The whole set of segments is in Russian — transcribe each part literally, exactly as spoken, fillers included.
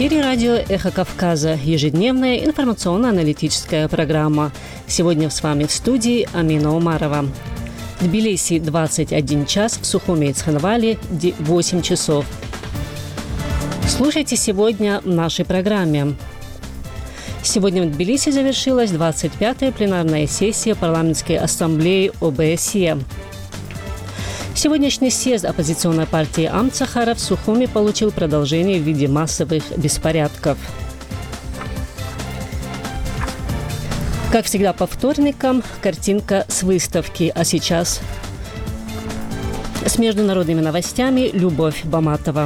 эфире радио «Эхо Кавказа», ежедневная информационно-аналитическая программа. Сегодня с вами в студии Амина Умарова. В Тбилиси двадцать один час, в Сухуми и Цхинвале восемь часов. Слушайте сегодня в нашей программе. Сегодня в Тбилиси завершилась двадцать пятая пленарная сессия парламентской ассамблеи О Бэ Эс Е. Сегодняшний съезд оппозиционной партии Амцахара в Сухуми получил продолжение в виде массовых беспорядков. Как всегда по вторникам, картинка с выставки. А сейчас с международными новостями Любовь Баматова.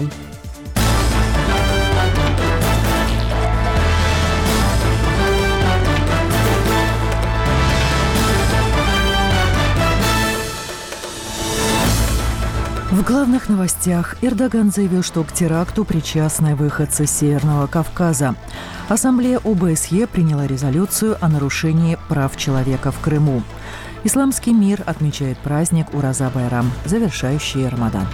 В главных новостях Эрдоган заявил, что к теракту причастны выходцы с Северного Кавказа. Ассамблея О Бэ Эс Е приняла резолюцию о нарушении прав человека в Крыму. Исламский мир отмечает праздник Ураза-Байрам, завершающий Рамадан.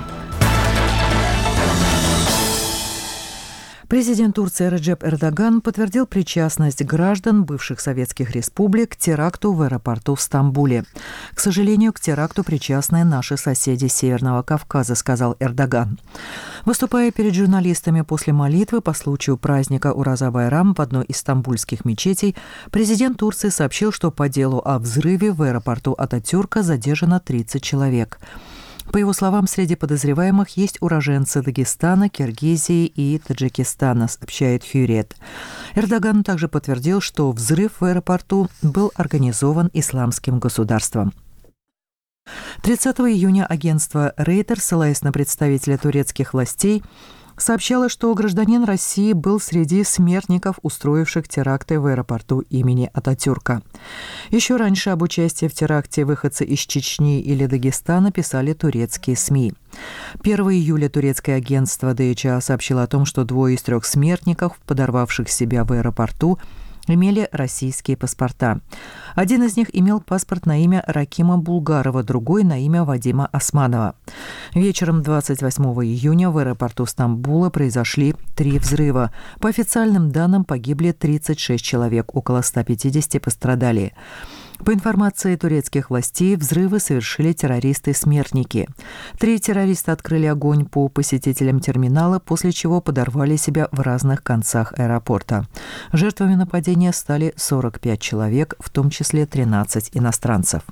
Президент Турции Реджеп Эрдоган подтвердил причастность граждан бывших советских республик к теракту в аэропорту в Стамбуле. «К сожалению, к теракту причастны наши соседи Северного Кавказа», — сказал Эрдоган. Выступая перед журналистами после молитвы по случаю праздника Ураза-Байрам в одной из стамбульских мечетей, президент Турции сообщил, что по делу о взрыве в аэропорту Ататюрка задержано тридцать человек. По его словам, среди подозреваемых есть уроженцы Дагестана, Киргизии и Таджикистана, сообщает Хюррет. Эрдоган также подтвердил, что взрыв в аэропорту был организован исламским государством. тридцатого июня агентство Рейтер, ссылаясь на представителя турецких властей, сообщало, что гражданин России был среди смертников, устроивших теракты в аэропорту имени Ататюрка. Еще раньше об участии в теракте выходцы из Чечни или Дагестана писали турецкие СМИ. первого июля турецкое агентство Дэ Эйч А сообщило о том, что двое из трех смертников, подорвавших себя в аэропорту, имели российские паспорта. Один из них имел паспорт на имя Ракима Булгарова, другой на имя Вадима Османова. Вечером двадцать восьмого июня в аэропорту Стамбула произошли три взрыва. По официальным данным погибли тридцать шесть человек, около ста пятидесяти пострадали. По информации турецких властей, взрывы совершили террористы-смертники. Три террориста открыли огонь по посетителям терминала, после чего подорвали себя в разных концах аэропорта. Жертвами нападения стали сорок пять человек, в том числе тринадцать иностранцев.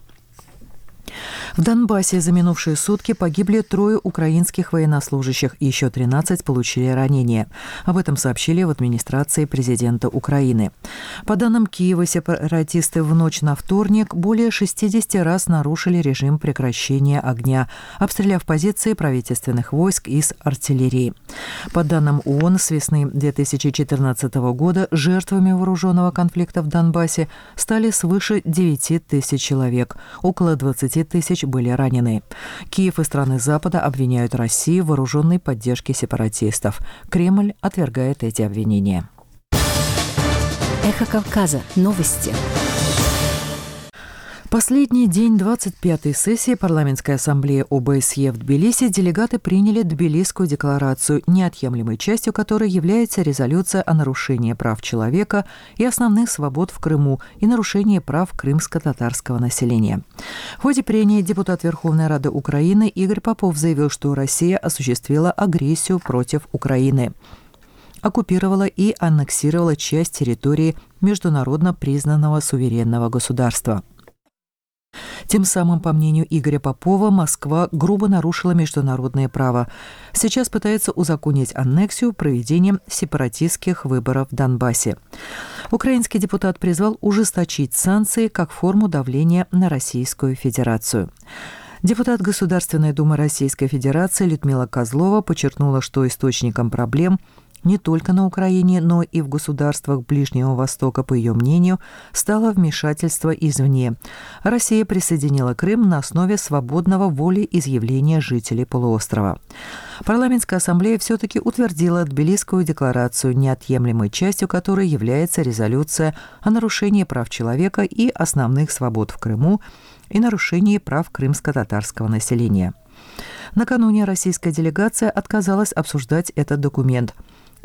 В Донбассе за минувшие сутки погибли трое украинских военнослужащих и еще тринадцать получили ранения. Об этом сообщили в администрации президента Украины. По данным Киева, сепаратисты в ночь на вторник более шестидесяти раз нарушили режим прекращения огня, обстреляв позиции правительственных войск из артиллерии. По данным ООН, с весны две тысячи четырнадцатого года жертвами вооруженного конфликта в Донбассе стали свыше девяти тысяч человек, около двадцати тысяч были ранены. Киев и страны Запада обвиняют Россию в вооруженной поддержке сепаратистов. Кремль отвергает эти обвинения. Эхо Кавказа. Новости. Последний день двадцать пятой сессии парламентской ассамблеи О Бэ Эс Е в Тбилиси делегаты приняли Тбилисскую декларацию, неотъемлемой частью которой является резолюция о нарушении прав человека и основных свобод в Крыму и нарушении прав крымско-татарского населения. В ходе прения депутат Верховной Рады Украины Игорь Попов заявил, что Россия осуществила агрессию против Украины, оккупировала и аннексировала часть территории международно признанного суверенного государства. Тем самым, по мнению Игоря Попова, Москва грубо нарушила международное право. Сейчас пытается узаконить аннексию проведением сепаратистских выборов в Донбассе. Украинский депутат призвал ужесточить санкции как форму давления на Российскую Федерацию. Депутат Государственной Думы Российской Федерации Людмила Козлова подчеркнула, что источником проблем не только на Украине, но и в государствах Ближнего Востока, по ее мнению, стало вмешательство извне. Россия присоединила Крым на основе свободного волеизъявления жителей полуострова. Парламентская ассамблея все-таки утвердила Тбилисскую декларацию, неотъемлемой частью которой является резолюция о нарушении прав человека и основных свобод в Крыму и нарушении прав крымско-татарского населения. Накануне российская делегация отказалась обсуждать этот документ.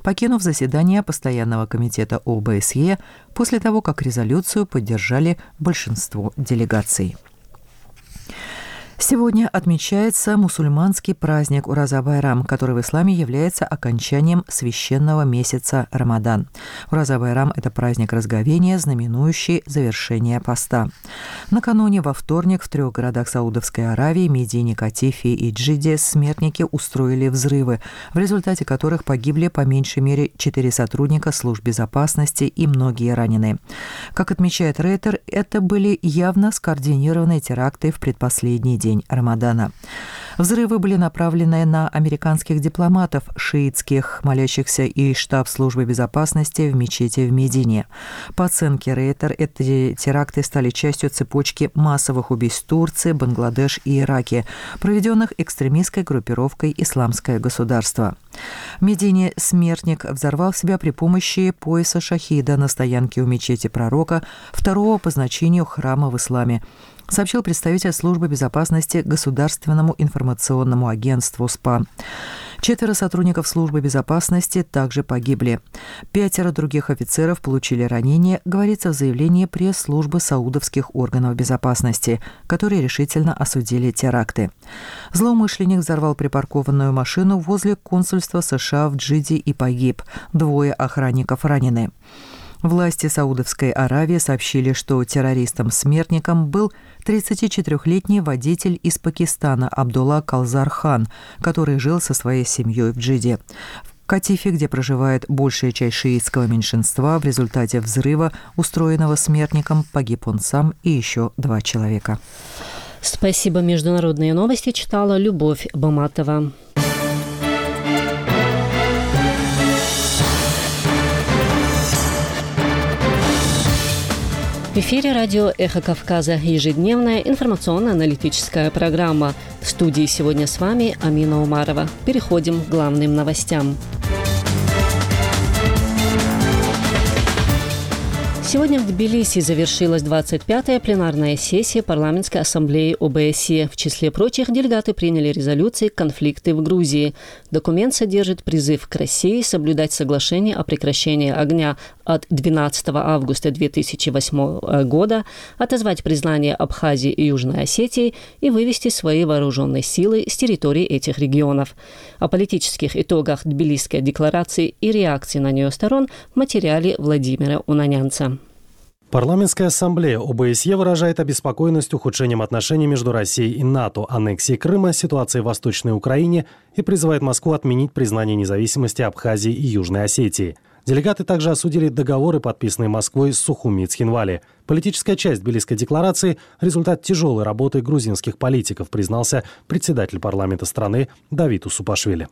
покинув заседание Постоянного комитета О Б С Е после того, как резолюцию поддержали большинство делегаций. Сегодня отмечается мусульманский праздник Ураза-Байрам, который в исламе является окончанием священного месяца Рамадан. Ураза-Байрам – это праздник разговения, знаменующий завершение поста. Накануне во вторник в трех городах Саудовской Аравии – Медине, Катифе и Джидде – смертники устроили взрывы, в результате которых погибли по меньшей мере четыре сотрудника служб безопасности и многие ранены. Как отмечает Рейтер, это были явно скоординированные теракты в предпоследний день. День Рамадана. Взрывы были направлены на американских дипломатов, шиитских, молящихся и штаб службы безопасности в мечети в Медине. По оценке Рейтер, эти теракты стали частью цепочки массовых убийств в Турции, Бангладеш и Ираке, проведенных экстремистской группировкой «Исламское государство». В Медине смертник взорвал себя при помощи пояса шахида на стоянке у мечети пророка, второго по значению храма в исламе, сообщил представитель службы безопасности Государственному информационному агентству СПА. Четверо сотрудников службы безопасности также погибли. Пятеро других офицеров получили ранения, говорится в заявлении пресс-службы саудовских органов безопасности, которые решительно осудили теракты. Злоумышленник взорвал припаркованную машину возле консульства США в Джидде и погиб. Двое охранников ранены. Власти Саудовской Аравии сообщили, что террористом-смертником был тридцатичетырёхлетний водитель из Пакистана Абдулла Калзар-хан, который жил со своей семьей в Джидде. В Катифе, где проживает большая часть шиитского меньшинства, в результате взрыва, устроенного смертником, погиб он сам и еще два человека. Спасибо. Международные новости читала Любовь Баматова. В эфире радио «Эхо Кавказа» ежедневная информационно-аналитическая программа. В студии сегодня с вами Амина Умарова. Переходим к главным новостям. Сегодня в Тбилиси завершилась двадцать пятая пленарная сессия Парламентской ассамблеи О Б С Е. В числе прочих делегаты приняли резолюции «Конфликты в Грузии». Документ содержит призыв к России соблюдать соглашение о прекращении огня от двенадцатого августа две тысячи восьмого года, отозвать признание Абхазии и Южной Осетии и вывести свои вооруженные силы с территории этих регионов. О политических итогах Тбилисской декларации и реакции на нее сторон в материале Владимира Унанянца. Парламентская ассамблея О Б С Е выражает обеспокоенность ухудшением отношений между Россией и НАТО, аннексией Крыма, ситуацией в Восточной Украине и призывает Москву отменить признание независимости Абхазии и Южной Осетии. Делегаты также осудили договоры, подписанные Москвой с Сухуми и Цхинвали. Политическая часть Тбилисской декларации – результат тяжелой работы грузинских политиков, признался председатель парламента страны Давид Усупашвили.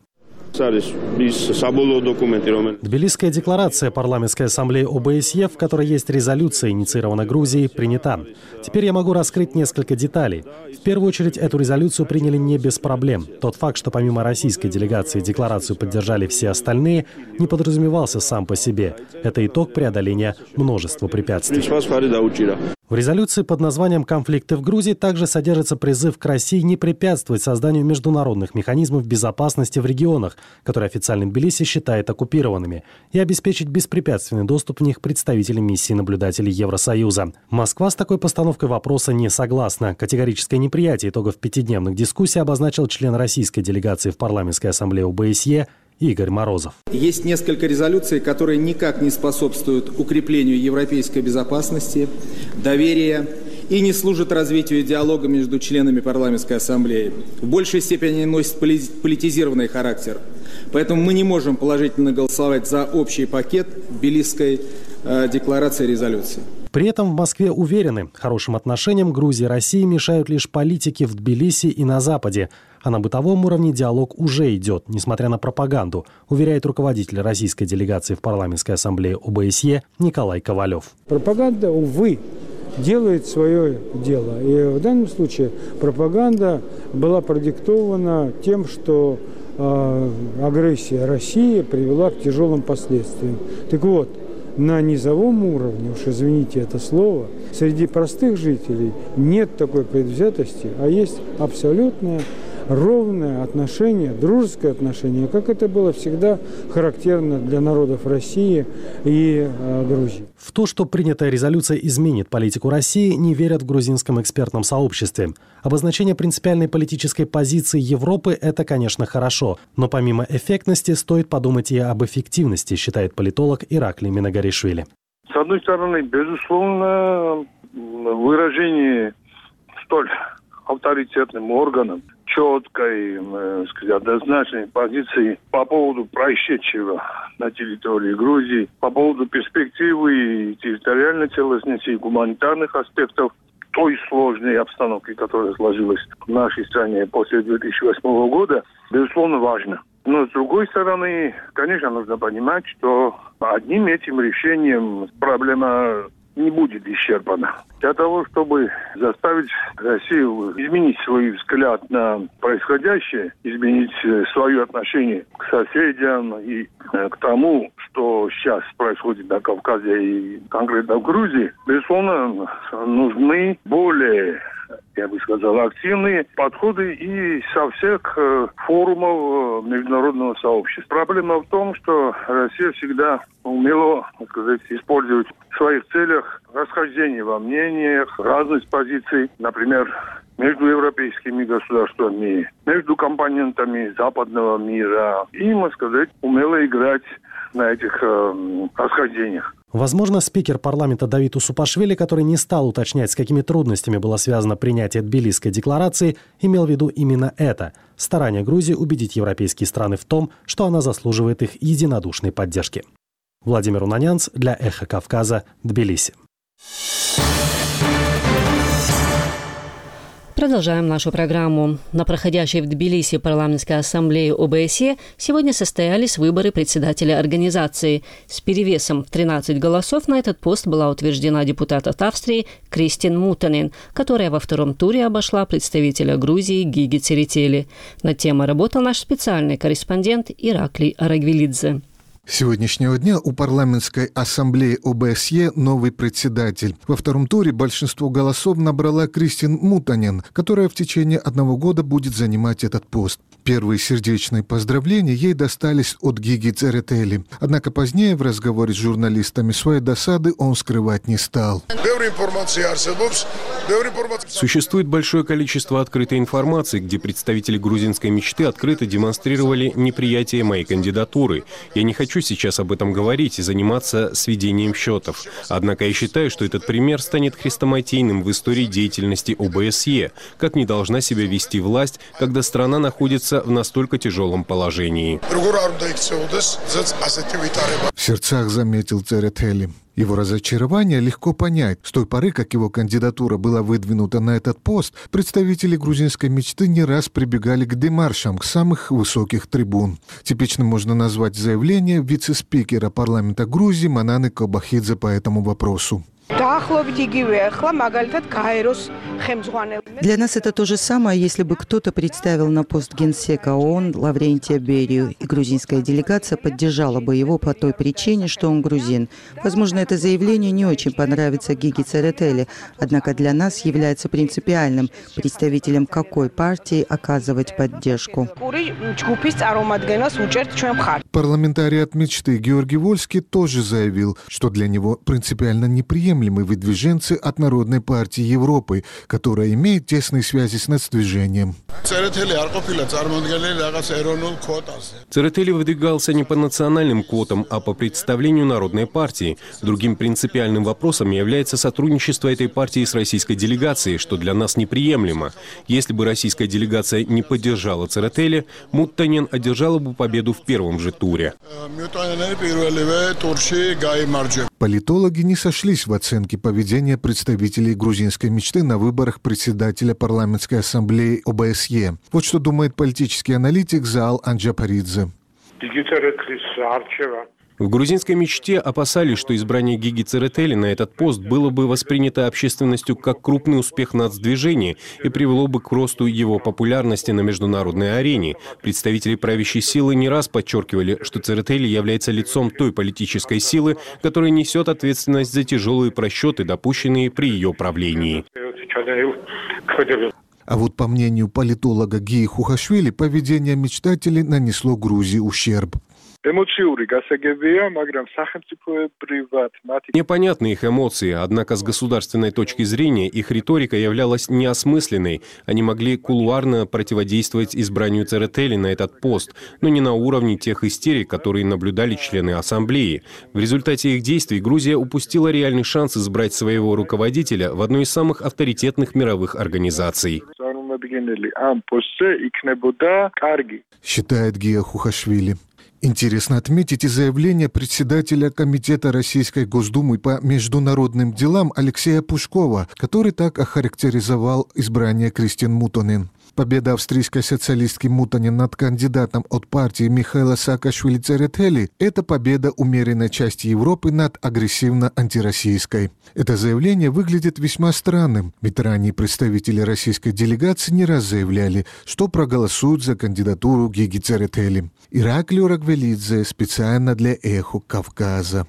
Тбилисская декларация Парламентской ассамблеи О Б С Е, в которой есть резолюция, инициирована Грузией, принята. Теперь я могу раскрыть несколько деталей. В первую очередь, эту резолюцию приняли не без проблем. Тот факт, что помимо российской делегации декларацию поддержали все остальные, не подразумевался сам по себе. Это итог преодоления множества препятствий. В резолюции под названием «Конфликты в Грузии» также содержится призыв к России не препятствовать созданию международных механизмов безопасности в регионах, которые официально Тбилиси считает оккупированными, и обеспечить беспрепятственный доступ в них представителям миссии наблюдателей Евросоюза. Москва с такой постановкой вопроса не согласна. Категорическое неприятие итогов пятидневных дискуссий обозначил член российской делегации в Парламентской ассамблее О Б С Е Игорь Морозов. Есть несколько резолюций, которые никак не способствуют укреплению европейской безопасности, доверия и не служат развитию диалога между членами парламентской ассамблеи. В большей степени они носят политизированный характер. Поэтому мы не можем положительно голосовать за общий пакет Тбилисской э, декларации и резолюции. При этом в Москве уверены, хорошим отношениям Грузии и России мешают лишь политики в Тбилиси и на Западе. А на бытовом уровне диалог уже идет, несмотря на пропаганду, уверяет руководитель российской делегации в Парламентской ассамблее О Б С Е Николай Ковалев. Пропаганда, увы, делает свое дело. И в данном случае пропаганда была продиктована тем, что э, агрессия России привела к тяжелым последствиям. Так вот, на низовом уровне, уж извините это слово, среди простых жителей нет такой предвзятости, а есть абсолютная ровное отношение, дружеское отношение, как это было всегда характерно для народов России и э, Грузии. В то, что принятая резолюция изменит политику России, не верят в грузинском экспертном сообществе. Обозначение принципиальной политической позиции Европы – это, конечно, хорошо, но помимо эффектности стоит подумать и об эффективности, считает политолог Ираклий Минагаришвили. С одной стороны, безусловно, выражение столь авторитетным органам четкой, э, сказать, однозначной позиции по поводу происшедшего на территории Грузии, по поводу перспективы и территориальной целостности, и гуманитарных аспектов той сложной обстановки, которая сложилась в нашей стране после две тысячи восьмого года, безусловно, важно. Но, с другой стороны, конечно, нужно понимать, что одним этим решением проблема не будет исчерпана. Для того, чтобы заставить Россию изменить свой взгляд на происходящее, изменить свое отношение к соседям и к тому, что сейчас происходит на Кавказе и конкретно в Грузии, безусловно, нужны более, я бы сказал, активные подходы и со всех э, форумов международного сообщества. Проблема в том, что Россия всегда умела, так сказать, использовать в своих целях расхождение во мнениях, разность позиций, например, между европейскими государствами, между компонентами западного мира. И, можно сказать, умела играть на этих э, расхождениях. Возможно, спикер парламента Давид Усупашвили, который не стал уточнять, с какими трудностями было связано принятие Тбилисской декларации, имел в виду именно это – старание Грузии убедить европейские страны в том, что она заслуживает их единодушной поддержки. Владимир Унанянц для «Эхо Кавказа», Тбилиси. Продолжаем нашу программу. На проходящей в Тбилиси парламентской ассамблее ОБСЕ сегодня состоялись выборы председателя организации. С перевесом в тринадцать голосов на этот пост была утверждена депутат от Австрии Кристин Мутанен, которая во втором туре обошла представителя Грузии Гиги Церетели. Над темой работал наш специальный корреспондент Ираклий Арагвелидзе. С сегодняшнего дня у парламентской ассамблеи ОБСЕ новый председатель. Во втором туре большинство голосов набрала Кристин Мутанен, которая в течение одного года будет занимать этот пост. Первые сердечные поздравления ей достались от Гиги Церетели. Однако позднее в разговоре с журналистами своей досады он скрывать не стал. Существует большое количество открытой информации, где представители грузинской мечты открыто демонстрировали неприятие моей кандидатуры. Я не хочу сейчас об этом говорить и заниматься сведением счетов. Однако я считаю, что этот пример станет хрестоматийным в истории деятельности ОБСЕ, как не должна себя вести власть, когда страна находится в настолько тяжелом положении. В сердцах заметил Церетели. Его разочарование легко понять. С той поры, как его кандидатура была выдвинута на этот пост, представители грузинской мечты не раз прибегали к демаршам к самых высоких трибун. Типичным можно назвать заявление вице-спикера парламента Грузии Мананы Кобахидзе по этому вопросу. Для нас это то же самое, если бы кто-то представил на пост генсека ООН Лаврентия Берию, и грузинская делегация поддержала бы его по той причине, что он грузин. Возможно, это заявление не очень понравится Гиги Церетели, однако для нас является принципиальным представителям какой партии оказывать поддержку. Парламентарий от мечты Георгий Вольский тоже заявил, что для него принципиально неприемлемо выдвиженцы от Народной партии Европы, которая имеет тесные связи с нацдвижением. Церетели выдвигался не по национальным квотам, а по представлению Народной партии. Другим принципиальным вопросом является сотрудничество этой партии с российской делегацией, что для нас неприемлемо. Если бы российская делегация не поддержала Церетели, Мутанен одержала бы победу в первом же туре. Политологи не сошлись в оценке поведения представителей грузинской мечты на выборах председателя парламентской ассамблеи ОБСЕ. Вот что думает политический аналитик Заал Анджапаридзе. В грузинской мечте опасались, что избрание Гиги Церетели на этот пост было бы воспринято общественностью как крупный успех нацдвижения и привело бы к росту его популярности на международной арене. Представители правящей силы не раз подчеркивали, что Церетели является лицом той политической силы, которая несет ответственность за тяжелые просчеты, допущенные при ее правлении. А вот по мнению политолога Гии Хухашвили, поведение мечтателей нанесло Грузии ущерб. Непонятны их эмоции, однако с государственной точки зрения их риторика являлась неосмысленной. Они могли кулуарно противодействовать избранию Церетели на этот пост, но не на уровне тех истерик, которые наблюдали члены Ассамблеи. В результате их действий Грузия упустила реальный шанс избрать своего руководителя в одной из самых авторитетных мировых организаций. Считает Гия Хухашвили. Интересно отметить и заявление председателя Комитета Российской Госдумы по международным делам Алексея Пушкова, который так охарактеризовал избрание Кристин Мутонен. Победа австрийской социалистки Мутонен над кандидатом от партии Михаила Саакашвили-Церетели – это победа умеренной части Европы над агрессивно-антироссийской. Это заявление выглядит весьма странным, ведь ранее представители российской делегации не раз заявляли, что проголосуют за кандидатуру Гиги Церетели. Ираклий Рагвелидзе специально для «Эхо Кавказа».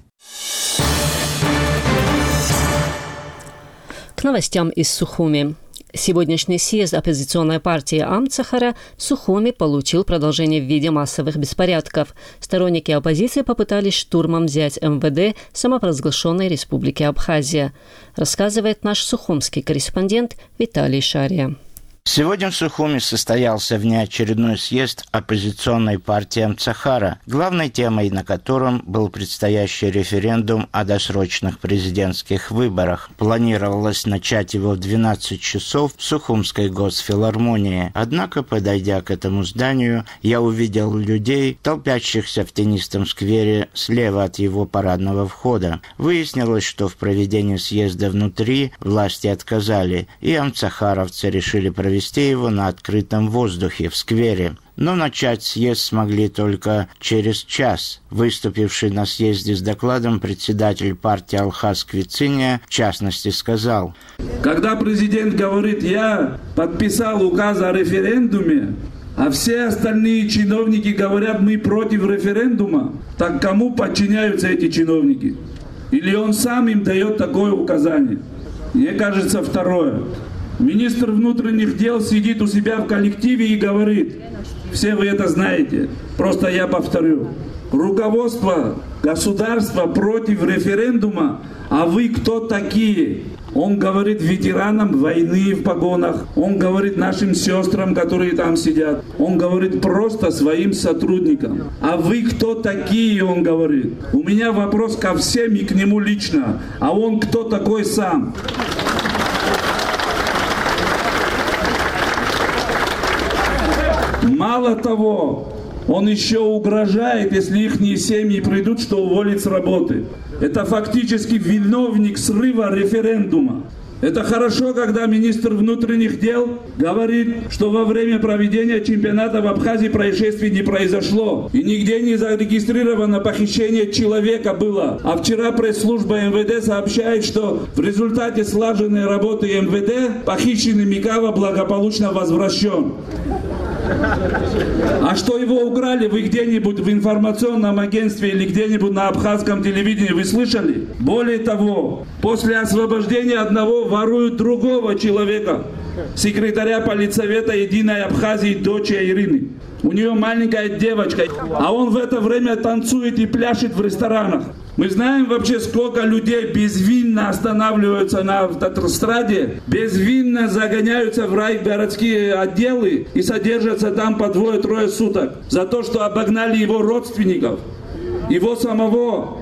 К новостям из Сухуми. Сегодняшний съезд оппозиционной партии Амцахара в Сухуми получил продолжение в виде массовых беспорядков. Сторонники оппозиции попытались штурмом взять эм вэ дэ самопровозглашенной республики Абхазия, рассказывает наш сухумский корреспондент Виталий Шария. Сегодня в Сухуми состоялся внеочередной съезд оппозиционной партии Амцахара, главной темой на котором был предстоящий референдум о досрочных президентских выборах. Планировалось начать его в двенадцать часов в Сухумской госфилармонии. Однако, подойдя к этому зданию, я увидел людей, толпящихся в тенистом сквере слева от его парадного входа. Выяснилось, что в проведении съезда внутри власти отказали, и амцахаровцы решили провести провести его на открытом воздухе в сквере. Но начать съезд смогли только через час. Выступивший на съезде с докладом председатель партии Алхаз Квициния в частности сказал: когда президент говорит: «Я подписал указ о референдуме», а все остальные чиновники говорят: «Мы против референдума», так кому подчиняются эти чиновники? Или он сам им дает такое указание? Мне кажется, второе. Министр внутренних дел сидит у себя в коллективе и говорит: все вы это знаете, просто я повторю. Руководство государства против референдума, а вы кто такие? Он говорит ветеранам войны в погонах, он говорит нашим сестрам, которые там сидят, он говорит просто своим сотрудникам. А вы кто такие, он говорит. У меня вопрос ко всем и к нему лично. А он кто такой сам? Мало того, он еще угрожает, если их семьи придут, что уволит с работы. Это фактически виновник срыва референдума. Это хорошо, когда министр внутренних дел говорит, что во время проведения чемпионата в Абхазии происшествий не произошло. И нигде не зарегистрировано похищение человека было. А вчера пресс-служба эм вэ дэ сообщает, что в результате слаженной работы эм вэ дэ похищенный Микава благополучно возвращен. А что его украли, вы где-нибудь в информационном агентстве или где-нибудь на абхазском телевидении вы слышали? Более того, после освобождения одного воруют другого человека, секретаря политсовета Единой Абхазии, дочь Ирины. У нее маленькая девочка, а он в это время танцует и пляшет в ресторанах. Мы знаем вообще, сколько людей безвинно останавливаются на автостраде, безвинно загоняются в райгородские отделы и содержатся там по двое-трое суток за то, что обогнали его родственников, его самого.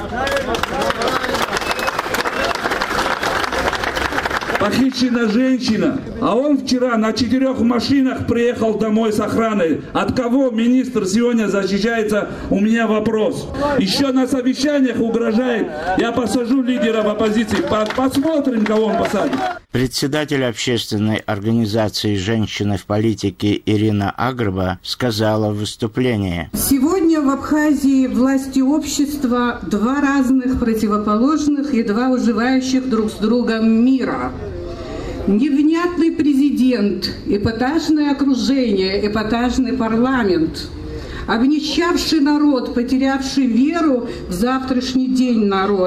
Похищена женщина, а он вчера на четырех машинах приехал домой с охраной. От кого министр сегодня защищается? У меня вопрос. Еще на совещаниях угрожает: я посажу лидеров оппозиции. Посмотрим, кого он посадит. Председатель общественной организации «Женщины в политике» Ирина Агрба сказала в выступлении: сегодня в Абхазии власти общества два разных противоположных и два уживающих друг с другом мира. Невнятный президент, эпатажное окружение, эпатажный парламент, обнищавший народ, потерявший веру в завтрашний день народ,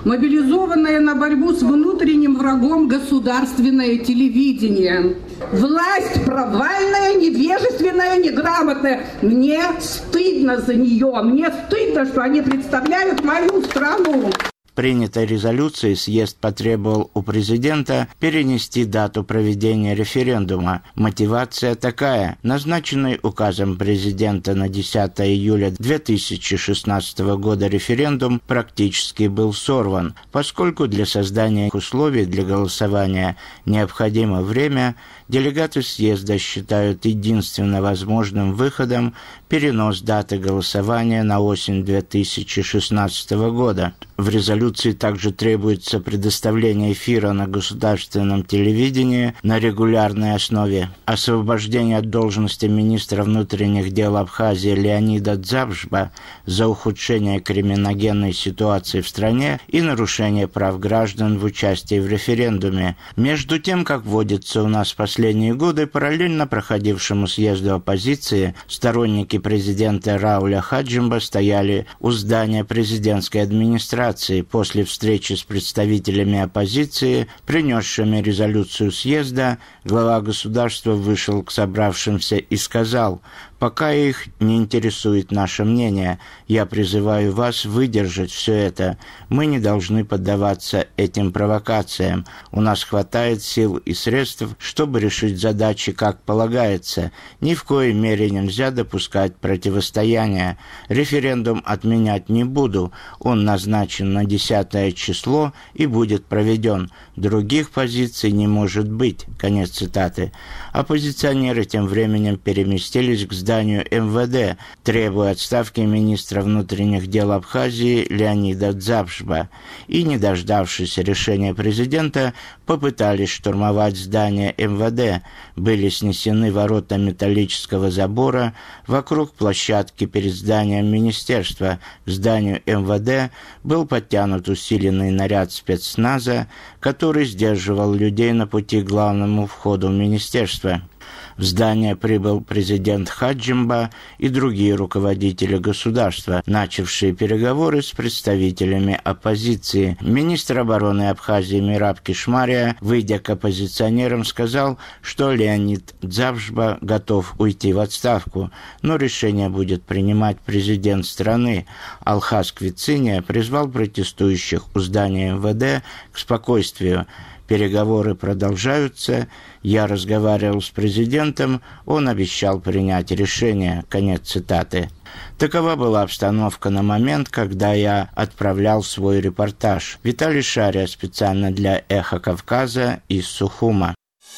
мобилизованное на борьбу с внутренним врагом государственное телевидение. Власть провальная, невежественная, неграмотная. Мне стыдно за нее. Мне стыдно, что они представляют мою страну. В принятой резолюции съезд потребовал у президента перенести дату проведения референдума. Мотивация такая. Назначенный указом президента на десятое июля две тысячи шестнадцатого года референдум практически был сорван, поскольку для создания условий для голосования необходимо время, делегаты съезда считают единственно возможным выходом перенос даты голосования на осень две тысячи шестнадцатого года. В резолюции также требуется предоставление эфира на государственном телевидении на регулярной основе, освобождение от должности министра внутренних дел Абхазии Леонида Дзабжба за ухудшение криминогенной ситуации в стране и нарушение прав граждан в участии в референдуме. Между тем, как водится у нас в последние годы, параллельно проходившему съезду оппозиции, сторонники президента Рауля Хаджимба стояли у здания президентской администрации. После встречи с представителями оппозиции, принесшими резолюцию съезда, глава государства вышел к собравшимся и сказал: «Пока их не интересует наше мнение, я призываю вас выдержать все это. Мы не должны поддаваться этим провокациям. У нас хватает сил и средств, чтобы решить задачи как полагается. Ни в коей мере нельзя допускать противостояния. Референдум отменять не буду. Он назначен на десятое число и будет проведен. Других позиций не может быть». Конец цитаты. Оппозиционеры тем временем переместились к зданию эм вэ дэ, требуя отставки министра внутренних дел Абхазии Леонида Дзабжба, и, не дождавшись решения президента, попытались штурмовать здание эм вэ дэ. Были снесены ворота металлического забора вокруг площадки перед зданием министерства. К зданию эм вэ дэ был подтянут усиленный наряд спецназа, который сдерживал людей на пути к главному входу в министерство. В здание прибыл президент Хаджимба и другие руководители государства, начавшие переговоры с представителями оппозиции. Министр обороны Абхазии Мираб Кишмария, выйдя к оппозиционерам, сказал, что Леонид Дзабжба готов уйти в отставку, но решение будет принимать президент страны. Алхаз Квициния призвал протестующих у здания эм вэ дэ к спокойствию. Переговоры продолжаются. Я разговаривал с президентом, он обещал принять решение. Конец цитаты. Такова была обстановка на момент, когда я отправлял свой репортаж. Виталий Шария специально для «Эхо Кавказа» из Сухума.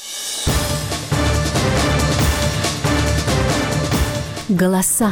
Голоса.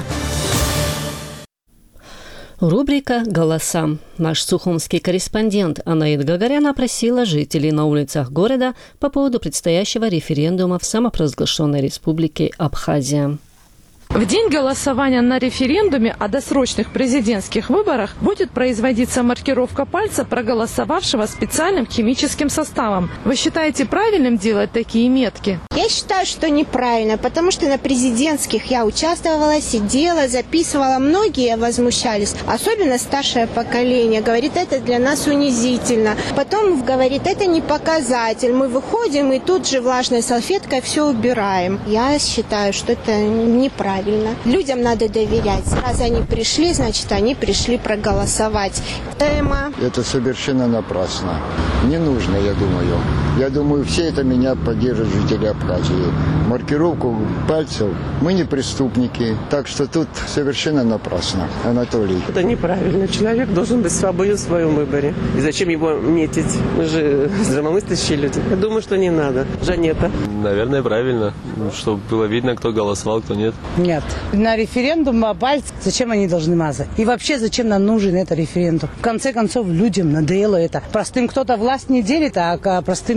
Рубрика «Голоса». Наш сухумский корреспондент Анаид Гагарян опросила жителей на улицах города по поводу предстоящего референдума в самопровозглашенной республике Абхазия. В день голосования на референдуме о досрочных президентских выборах будет производиться маркировка пальца проголосовавшего специальным химическим составом. Вы считаете правильным делать такие метки? Я считаю, что неправильно, потому что на президентских я участвовала, сидела, записывала. Многие возмущались, особенно старшее поколение. Говорит, это для нас унизительно. Потом говорит, это не показатель. Мы выходим и тут же влажной салфеткой все убираем. Я считаю, что это неправильно. Людям надо доверять. Раз они пришли, значит, они пришли проголосовать. Тема. Это совершенно напрасно. Не нужно, я думаю. Я думаю, все это меня поддержат жители Абхазии. Маркировку пальцев. Мы не преступники. Так что тут совершенно напрасно. Анатолий. Это неправильно. Человек должен быть свободен в своем выборе. И зачем его метить? Мы же здравомыслящие люди. Я думаю, что не надо. Жанета. Наверное, правильно. Чтобы было видно, кто голосовал, кто нет. Нет. На референдум пальцы зачем они должны мазать? И вообще, зачем нам нужен этот референдум? В конце концов, людям надоело это. Простым кто-то власть не делит, а простым людям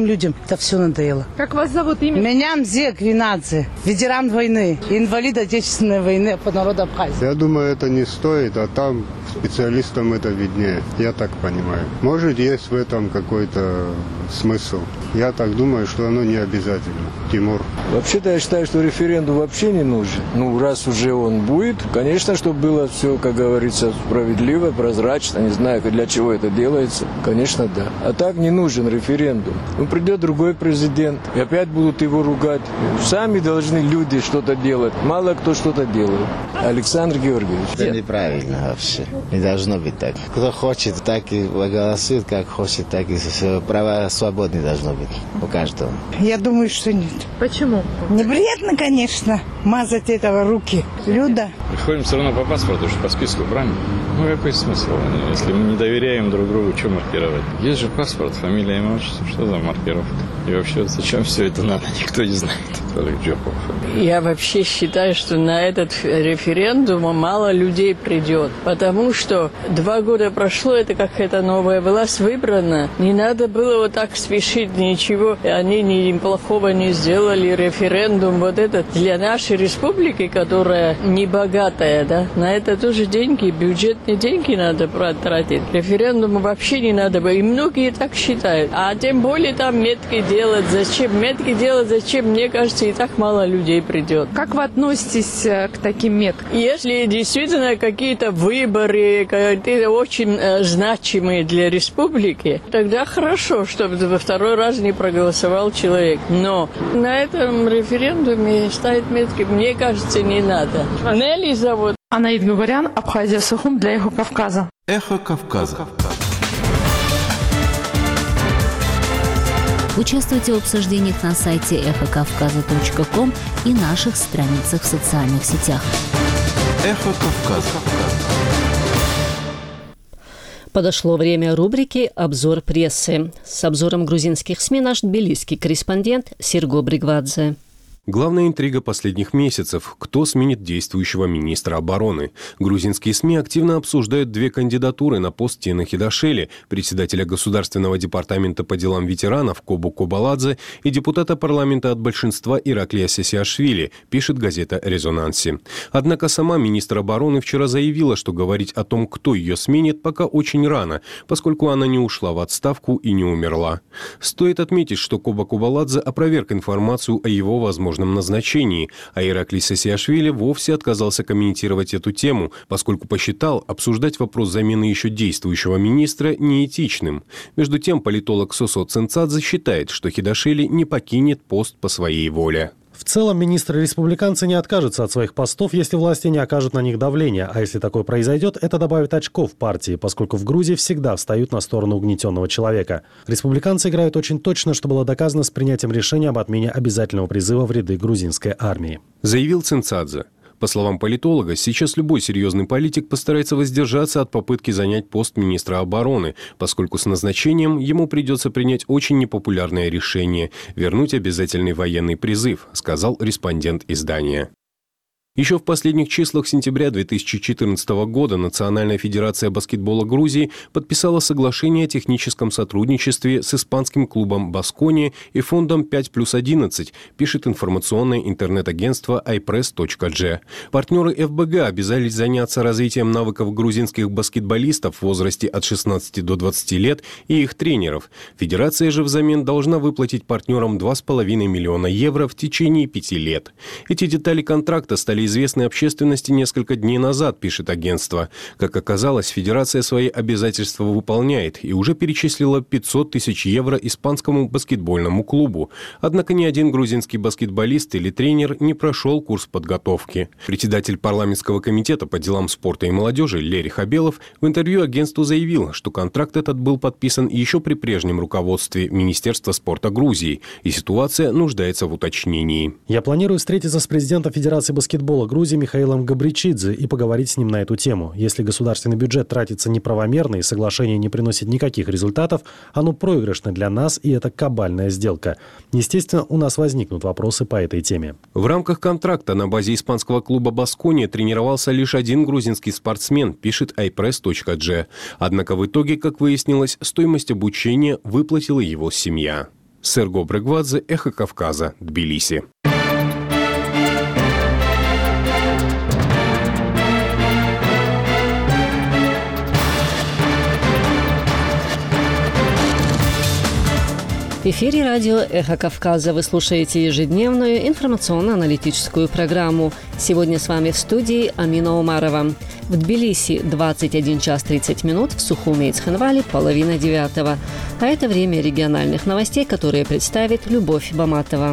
людям это все надоело. Как вас зовут имя? Меня Мзе Гвинадзе, ветеран войны, инвалид Отечественной войны по народу Абхазии. Я думаю, это не стоит, а там специалистам это виднее, я так понимаю. Может, есть в этом какой-то смысл. Я так думаю, что оно не обязательно. Тимур. Вообще-то я считаю, что референдум вообще не нужен. Ну, раз уже он будет, конечно, чтобы было все, как говорится, справедливо, прозрачно. Не знаю, для чего это делается. Конечно, да. А так не нужен референдум. Ну, придет другой президент, и опять будут его ругать. Сами должны люди что-то делать. Мало кто что-то делает. Александр Георгиевич. Это неправильно вообще. Не должно быть так. Кто хочет, так и голосует, как хочет, так и права свободны должно быть у каждого. Я думаю, что нет. Почему? Неприятно, конечно, мазать этого руки. Люда. Ходим все равно по паспорту, по списку, правильно? Ну, какой смысл? Если мы не доверяем друг другу, что маркировать? Есть же паспорт, фамилия, имя, отчество. Что за маркировка? И вообще, зачем все это надо, никто не знает. Я вообще считаю, что на этот референдум мало людей придет. Потому что два года прошло, это какая-то новая власть выбрана. Не надо было вот так спешить, ничего. Они ни плохого не сделали. Референдум вот этот для нашей республики, которая не богатая, да, на это тоже деньги, бюджетные деньги надо тратить. Референдум вообще не надо было. И многие так считают. А тем более там метки делать. Зачем метки делать? Зачем? Мне кажется, и так мало людей придет. Как вы относитесь к таким меткам? Если действительно какие-то выборы, какие-то очень э, значимые для республики, тогда хорошо, чтобы во второй раз не проголосовал человек. Но на этом референдуме ставить метки, мне кажется, не надо. Нелли зовут. Анаид Гугарян, Абхазия, Сухум для Эхо Кавказа. Эхо Кавказа. Участвуйте в обсуждениях на сайте эхо кавказа точка ком и наших страницах в социальных сетях. Эхо Кавказа. Подошло время рубрики «Обзор прессы». С обзором грузинских СМИ наш тбилисский корреспондент Серго Бригвадзе. Главная интрига последних месяцев – кто сменит действующего министра обороны. Грузинские СМИ активно обсуждают две кандидатуры на пост Тины Хидашели, председателя Государственного департамента по делам ветеранов Кобу Кобаладзе и депутата парламента от большинства Ираклия Сесиашвили, пишет газета «Резонанси». Однако сама министр обороны вчера заявила, что говорить о том, кто ее сменит, пока очень рано, поскольку она не ушла в отставку и не умерла. Стоит отметить, что Коба Кобаладзе опроверг информацию о его возможности назначении, а Ираклий Сесиашвили вовсе отказался комментировать эту тему, поскольку посчитал обсуждать вопрос замены еще действующего министра неэтичным. Между тем, политолог Сосо Цинцадзе считает, что Хидашели не покинет пост по своей воле. В целом, министры-республиканцы не откажутся от своих постов, если власти не окажут на них давления. А если такое произойдет, это добавит очков партии, поскольку в Грузии всегда встают на сторону угнетенного человека. Республиканцы играют очень точно, что было доказано с принятием решения об отмене обязательного призыва в ряды грузинской армии. Заявил Цинцадзе. По словам политолога, сейчас любой серьезный политик постарается воздержаться от попытки занять пост министра обороны, поскольку с назначением ему придется принять очень непопулярное решение – вернуть обязательный военный призыв, сказал респондент издания. Еще в последних числах сентября две тысячи четырнадцатого года Национальная федерация баскетбола Грузии подписала соглашение о техническом сотрудничестве с испанским клубом «Баскония» и фондом пять плюс одиннадцать, пишет информационное интернет-агентство ай пресс точка джи. Партнеры эф бэ гэ обязались заняться развитием навыков грузинских баскетболистов в возрасте от шестнадцати до двадцати лет и их тренеров. Федерация же взамен должна выплатить партнерам два с половиной миллиона евро в течение пяти лет. Эти детали контракта стали известны общественности несколько дней назад, пишет агентство. Как оказалось, федерация свои обязательства выполняет и уже перечислила пятьсот тысяч евро испанскому баскетбольному клубу. Однако ни один грузинский баскетболист или тренер не прошел курс подготовки. Председатель парламентского комитета по делам спорта и молодежи Лери Хабелов в интервью агентству заявил, что контракт этот был подписан еще при прежнем руководстве Министерства спорта Грузии, и ситуация нуждается в уточнении. Я планирую встретиться с президентом Федерации баскетбола Грузии Михаилом Габричидзе и поговорить с ним на эту тему. Если государственный бюджет тратится неправомерно и соглашение не приносит никаких результатов, оно проигрышно для нас, и это кабальная сделка. Естественно, у нас возникнут вопросы по этой теме. В рамках контракта на базе испанского клуба «Баскония» тренировался лишь один грузинский спортсмен, пишет ай пресс точка джи. Однако в итоге, как выяснилось, стоимость обучения выплатила его семья. Серго Брегвадзе, Эхо Кавказа, Тбилиси. В эфире радио «Эхо Кавказа». Вы слушаете ежедневную информационно-аналитическую программу. Сегодня с вами в студии Амина Умарова. В Тбилиси двадцать один час тридцать минут, в Сухуме и Цхинвале половина девятого. А это время региональных новостей, которые представит Любовь Баматова.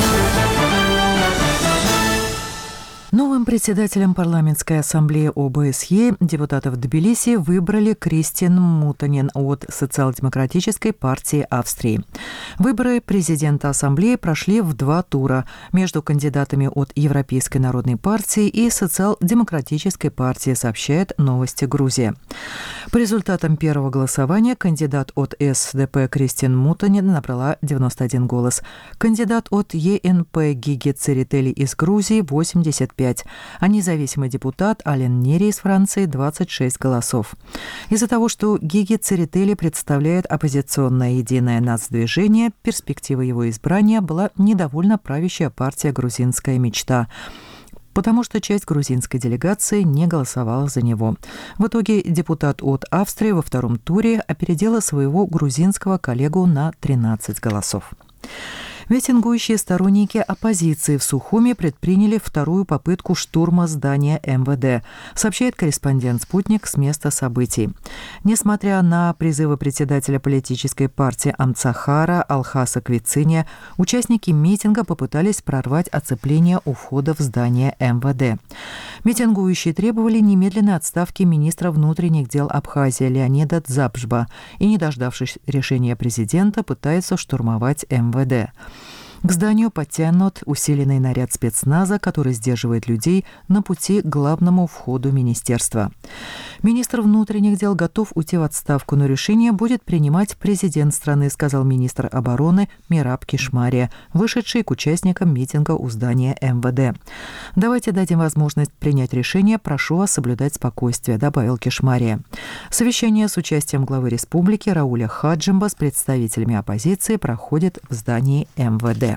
Новым председателем парламентской ассамблеи ОБСЕ депутатов Тбилиси выбрали Кристин Мутанен от Социал-демократической партии Австрии. Выборы президента ассамблеи прошли в два тура между кандидатами от Европейской народной партии и Социал-демократической партии, сообщает «Новости Грузия». По результатам первого голосования кандидат от СДП Кристин Мутанен набрала девяносто один голос. Кандидат от ЕНП Гиги Церетели из Грузии – восемьдесят пять, а независимый депутат Ален Нери из Франции – двадцать шесть голосов. Из-за того, что Гиги Церетели представляет оппозиционное единое нацдвижение, перспектива его избрания была недовольна правящая партия «Грузинская мечта», потому что часть грузинской делегации не голосовала за него. В итоге депутат от Австрии во втором туре опередила своего грузинского коллегу на тринадцать голосов. Митингующие сторонники оппозиции в Сухуме предприняли вторую попытку штурма здания эм вэ дэ, сообщает корреспондент «Спутник» с места событий. Несмотря на призывы председателя политической партии Амцахара Алхаса Квициния, участники митинга попытались прорвать оцепление у входа в здание эм вэ дэ. Митингующие требовали немедленной отставки министра внутренних дел Абхазии Леонида Дзабжба и, не дождавшись решения президента, пытаются штурмовать эм вэ дэ. К зданию подтянут усиленный наряд спецназа, который сдерживает людей на пути к главному входу министерства. Министр внутренних дел готов уйти в отставку, но решение будет принимать президент страны, сказал министр обороны Мираб Кишмария, вышедший к участникам митинга у здания эм вэ дэ. «Давайте дадим возможность принять решение, прошу вас соблюдать спокойствие», добавил Кишмария. Совещание с участием главы республики Рауля Хаджимба с представителями оппозиции проходит в здании эм вэ дэ.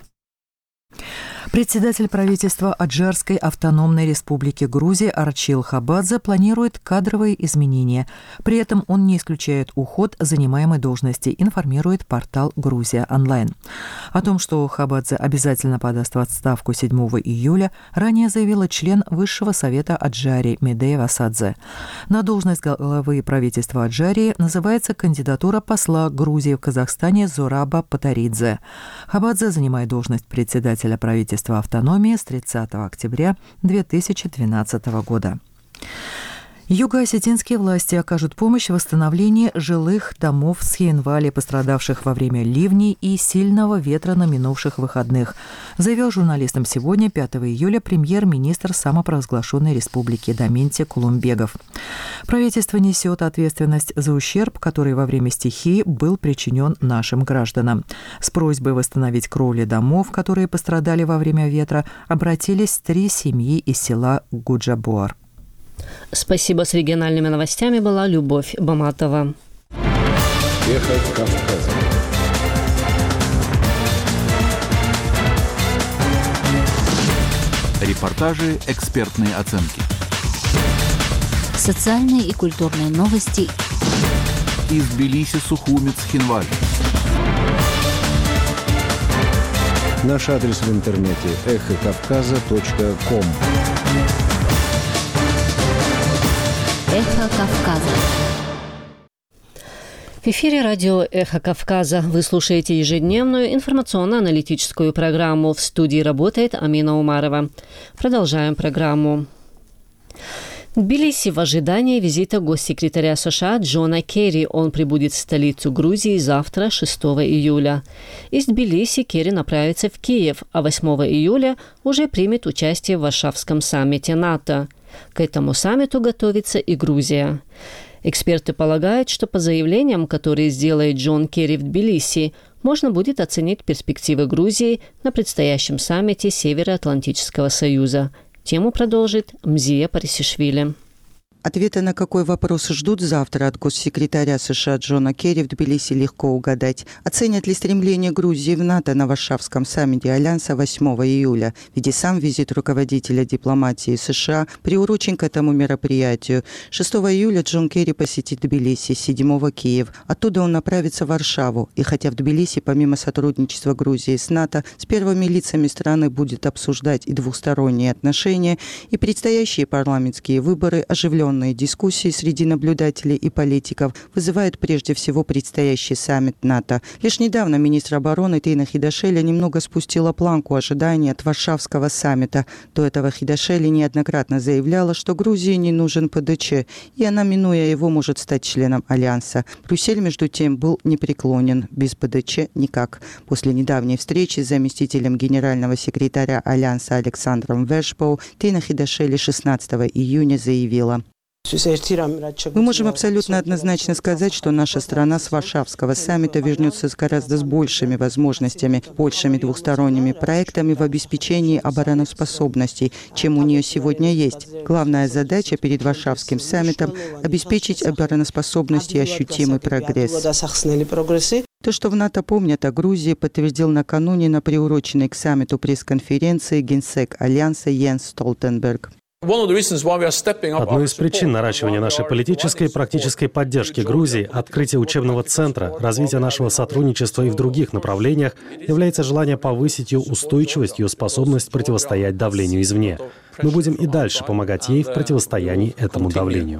Председатель правительства Аджарской автономной республики Грузии Арчил Хабадзе планирует кадровые изменения. При этом он не исключает уход занимаемой должности, информирует портал «Грузия онлайн». О том, что Хабадзе обязательно подаст в отставку седьмого июля, ранее заявила член Высшего совета Аджарии Медея Васадзе. На должность главы правительства Аджарии называется кандидатура посла Грузии в Казахстане Зораба Патаридзе. Хабадзе занимает должность председателя правительства автономии с тридцатого октября две тысячи двенадцатого года. Юго-осетинские власти окажут помощь в восстановлении жилых домов в Цхинвале, пострадавших во время ливней и сильного ветра на минувших выходных, заявил журналистам сегодня, пятого июля, премьер-министр самопровозглашенной республики Даменти Кулумбегов. Правительство несет ответственность за ущерб, который во время стихии был причинен нашим гражданам. С просьбой восстановить кровли домов, которые пострадали во время ветра, обратились три семьи из села Гуджабуар. Спасибо. С региональными новостями была Любовь Баматова. Эхо Кавказа. Репортажи, экспертные оценки. Социальные и культурные новости. Из Тбилиси, Сухуми, Цхинвали. Наш адрес в интернете эхо кавказа точка ком. Эхо Кавказа. В эфире радио «Эхо Кавказа». Вы слушаете ежедневную информационно-аналитическую программу. В студии работает Амина Умарова. Продолжаем программу. Тбилиси в ожидании визита госсекретаря США Джона Керри. Он прибудет в столицу Грузии завтра, шестого июля. Из Тбилиси Керри направится в Киев, а восьмого июля уже примет участие в Варшавском саммите НАТО. К этому саммиту готовится и Грузия. Эксперты полагают, что по заявлениям, которые сделает Джон Керри в Тбилиси, можно будет оценить перспективы Грузии на предстоящем саммите Североатлантического союза. Тему продолжит Мзия Парисишвили. Ответы на какой вопрос ждут завтра от госсекретаря США Джона Керри в Тбилиси легко угадать. Оценят ли стремление Грузии в НАТО на Варшавском саммите Альянса восьмого июля? Ведь и сам визит руководителя дипломатии США приурочен к этому мероприятию. шестого июля Джон Керри посетит Тбилиси, седьмого Киев. Оттуда он направится в Варшаву. И хотя в Тбилиси, помимо сотрудничества Грузии с НАТО, с первыми лицами страны будет обсуждать и двухсторонние отношения, и предстоящие парламентские выборы, оживленные дискуссии среди наблюдателей и политиков вызывает прежде всего предстоящий саммит НАТО. Лишь недавно министр обороны Тина Хидашели немного спустила планку ожидания от Варшавского саммита. До этого Хидашели неоднократно заявляла, что Грузии не нужен ПДЧ, и она, минуя его, может стать членом Альянса. Брюссель, между тем, был непреклонен. Без ПДЧ никак. После недавней встречи с заместителем генерального секретаря Альянса Александром Вешпоу Тина Хидашели шестнадцатого июня заявила: мы можем абсолютно однозначно сказать, что наша страна с Варшавского саммита вернется с гораздо с большими возможностями, большими двухсторонними проектами в обеспечении обороноспособностей, чем у нее сегодня есть. Главная задача перед Варшавским саммитом – обеспечить обороноспособность и ощутимый прогресс. То, что в НАТО помнят о Грузии, подтвердил накануне на приуроченной к саммиту пресс-конференции генсек Альянса Йенс Столтенберг. Одной из причин наращивания нашей политической и практической поддержки Грузии, открытия учебного центра, развития нашего сотрудничества и в других направлениях является желание повысить ее устойчивость, ее способность противостоять давлению извне. Мы будем и дальше помогать ей в противостоянии этому давлению.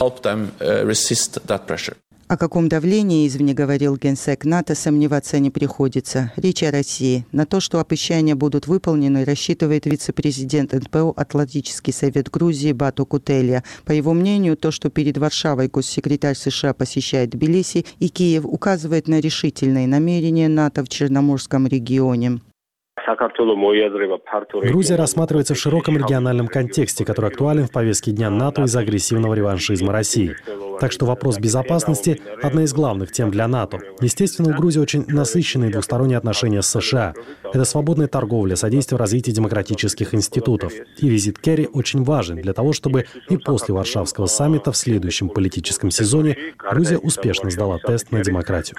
О каком давлении извне говорил генсек НАТО, сомневаться не приходится. Речь о России. На то, что обещания будут выполнены, рассчитывает вице-президент эн пэ о Атлантический совет Грузии Бату Кутелья. По его мнению, то, что перед Варшавой госсекретарь США посещает Тбилиси и Киев, указывает на решительные намерения НАТО в Черноморском регионе. Грузия рассматривается в широком региональном контексте, который актуален в повестке дня НАТО из-за агрессивного реваншизма России. Так что вопрос безопасности – одна из главных тем для НАТО. Естественно, у Грузии очень насыщенные двусторонние отношения с США. Это свободная торговля, содействие развитию демократических институтов. И визит Керри очень важен для того, чтобы и после Варшавского саммита в следующем политическом сезоне Грузия успешно сдала тест на демократию.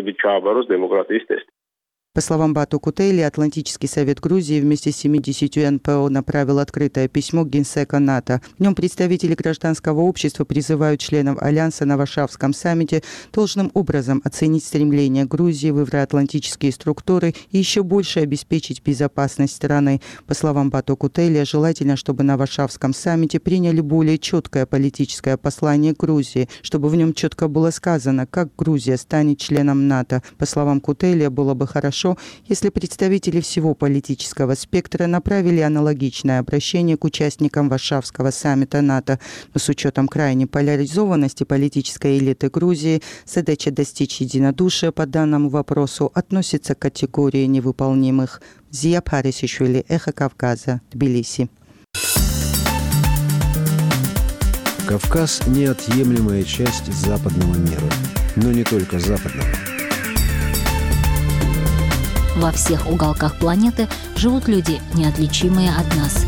По словам Бату Кутейли, Атлантический совет Грузии вместе с семидесятью эн пэ о направил открытое письмо к генсеку НАТО. В нем представители гражданского общества призывают членов Альянса на Варшавском саммите должным образом оценить стремление Грузии в евроатлантические структуры и еще больше обеспечить безопасность страны. По словам Бату Кутейли, желательно, чтобы на Варшавском саммите приняли более четкое политическое послание Грузии, чтобы в нем четко было сказано, как Грузия станет членом НАТО. По словам Кутейли, было бы хорошо, если представители всего политического спектра направили аналогичное обращение к участникам Варшавского саммита НАТО. Но с учетом крайней поляризованности политической элиты Грузии, задача достичь единодушия по данному вопросу относится к категории невыполнимых. Зия Парисишвили, Эхо Кавказа, Тбилиси. Кавказ – неотъемлемая часть западного мира. Но не только западного. Во всех уголках планеты живут люди, неотличимые от нас.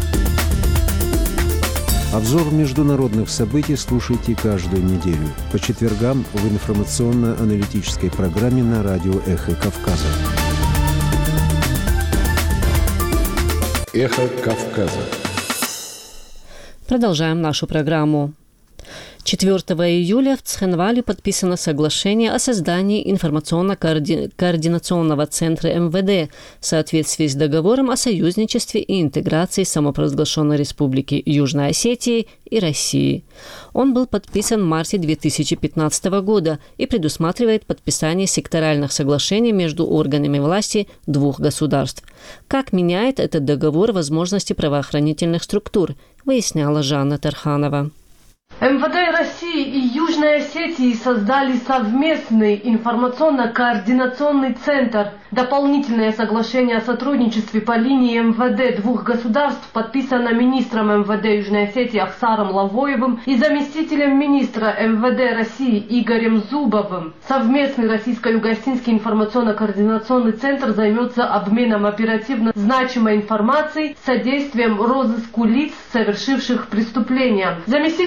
Обзор международных событий слушайте каждую неделю по четвергам в информационно-аналитической программе на радио «Эхо Кавказа». «Эхо Кавказа». Продолжаем нашу программу. четвёртого июля в Цхинвале подписано соглашение о создании информационно-координационного центра эм вэ дэ в соответствии с договором о союзничестве и интеграции самопровозглашенной Республики Южной Осетии и России. Он был подписан в марте две тысячи пятнадцатого года и предусматривает подписание секторальных соглашений между органами власти двух государств. Как меняет этот договор возможности правоохранительных структур, выясняла Жанна Тарханова. эм вэ дэ России и Южной Осетии создали совместный информационно-координационный центр. Дополнительное соглашение о сотрудничестве по линии эм вэ дэ двух государств подписано министром эм вэ дэ Южной Осетии Ахсаром Лавоевым и заместителем министра эм вэ дэ России Игорем Зубовым. Совместный российско-югостинский информационно-координационный центр займется обменом оперативно значимой информацией, содействием розыску лиц, совершивших преступления. Заместитель министра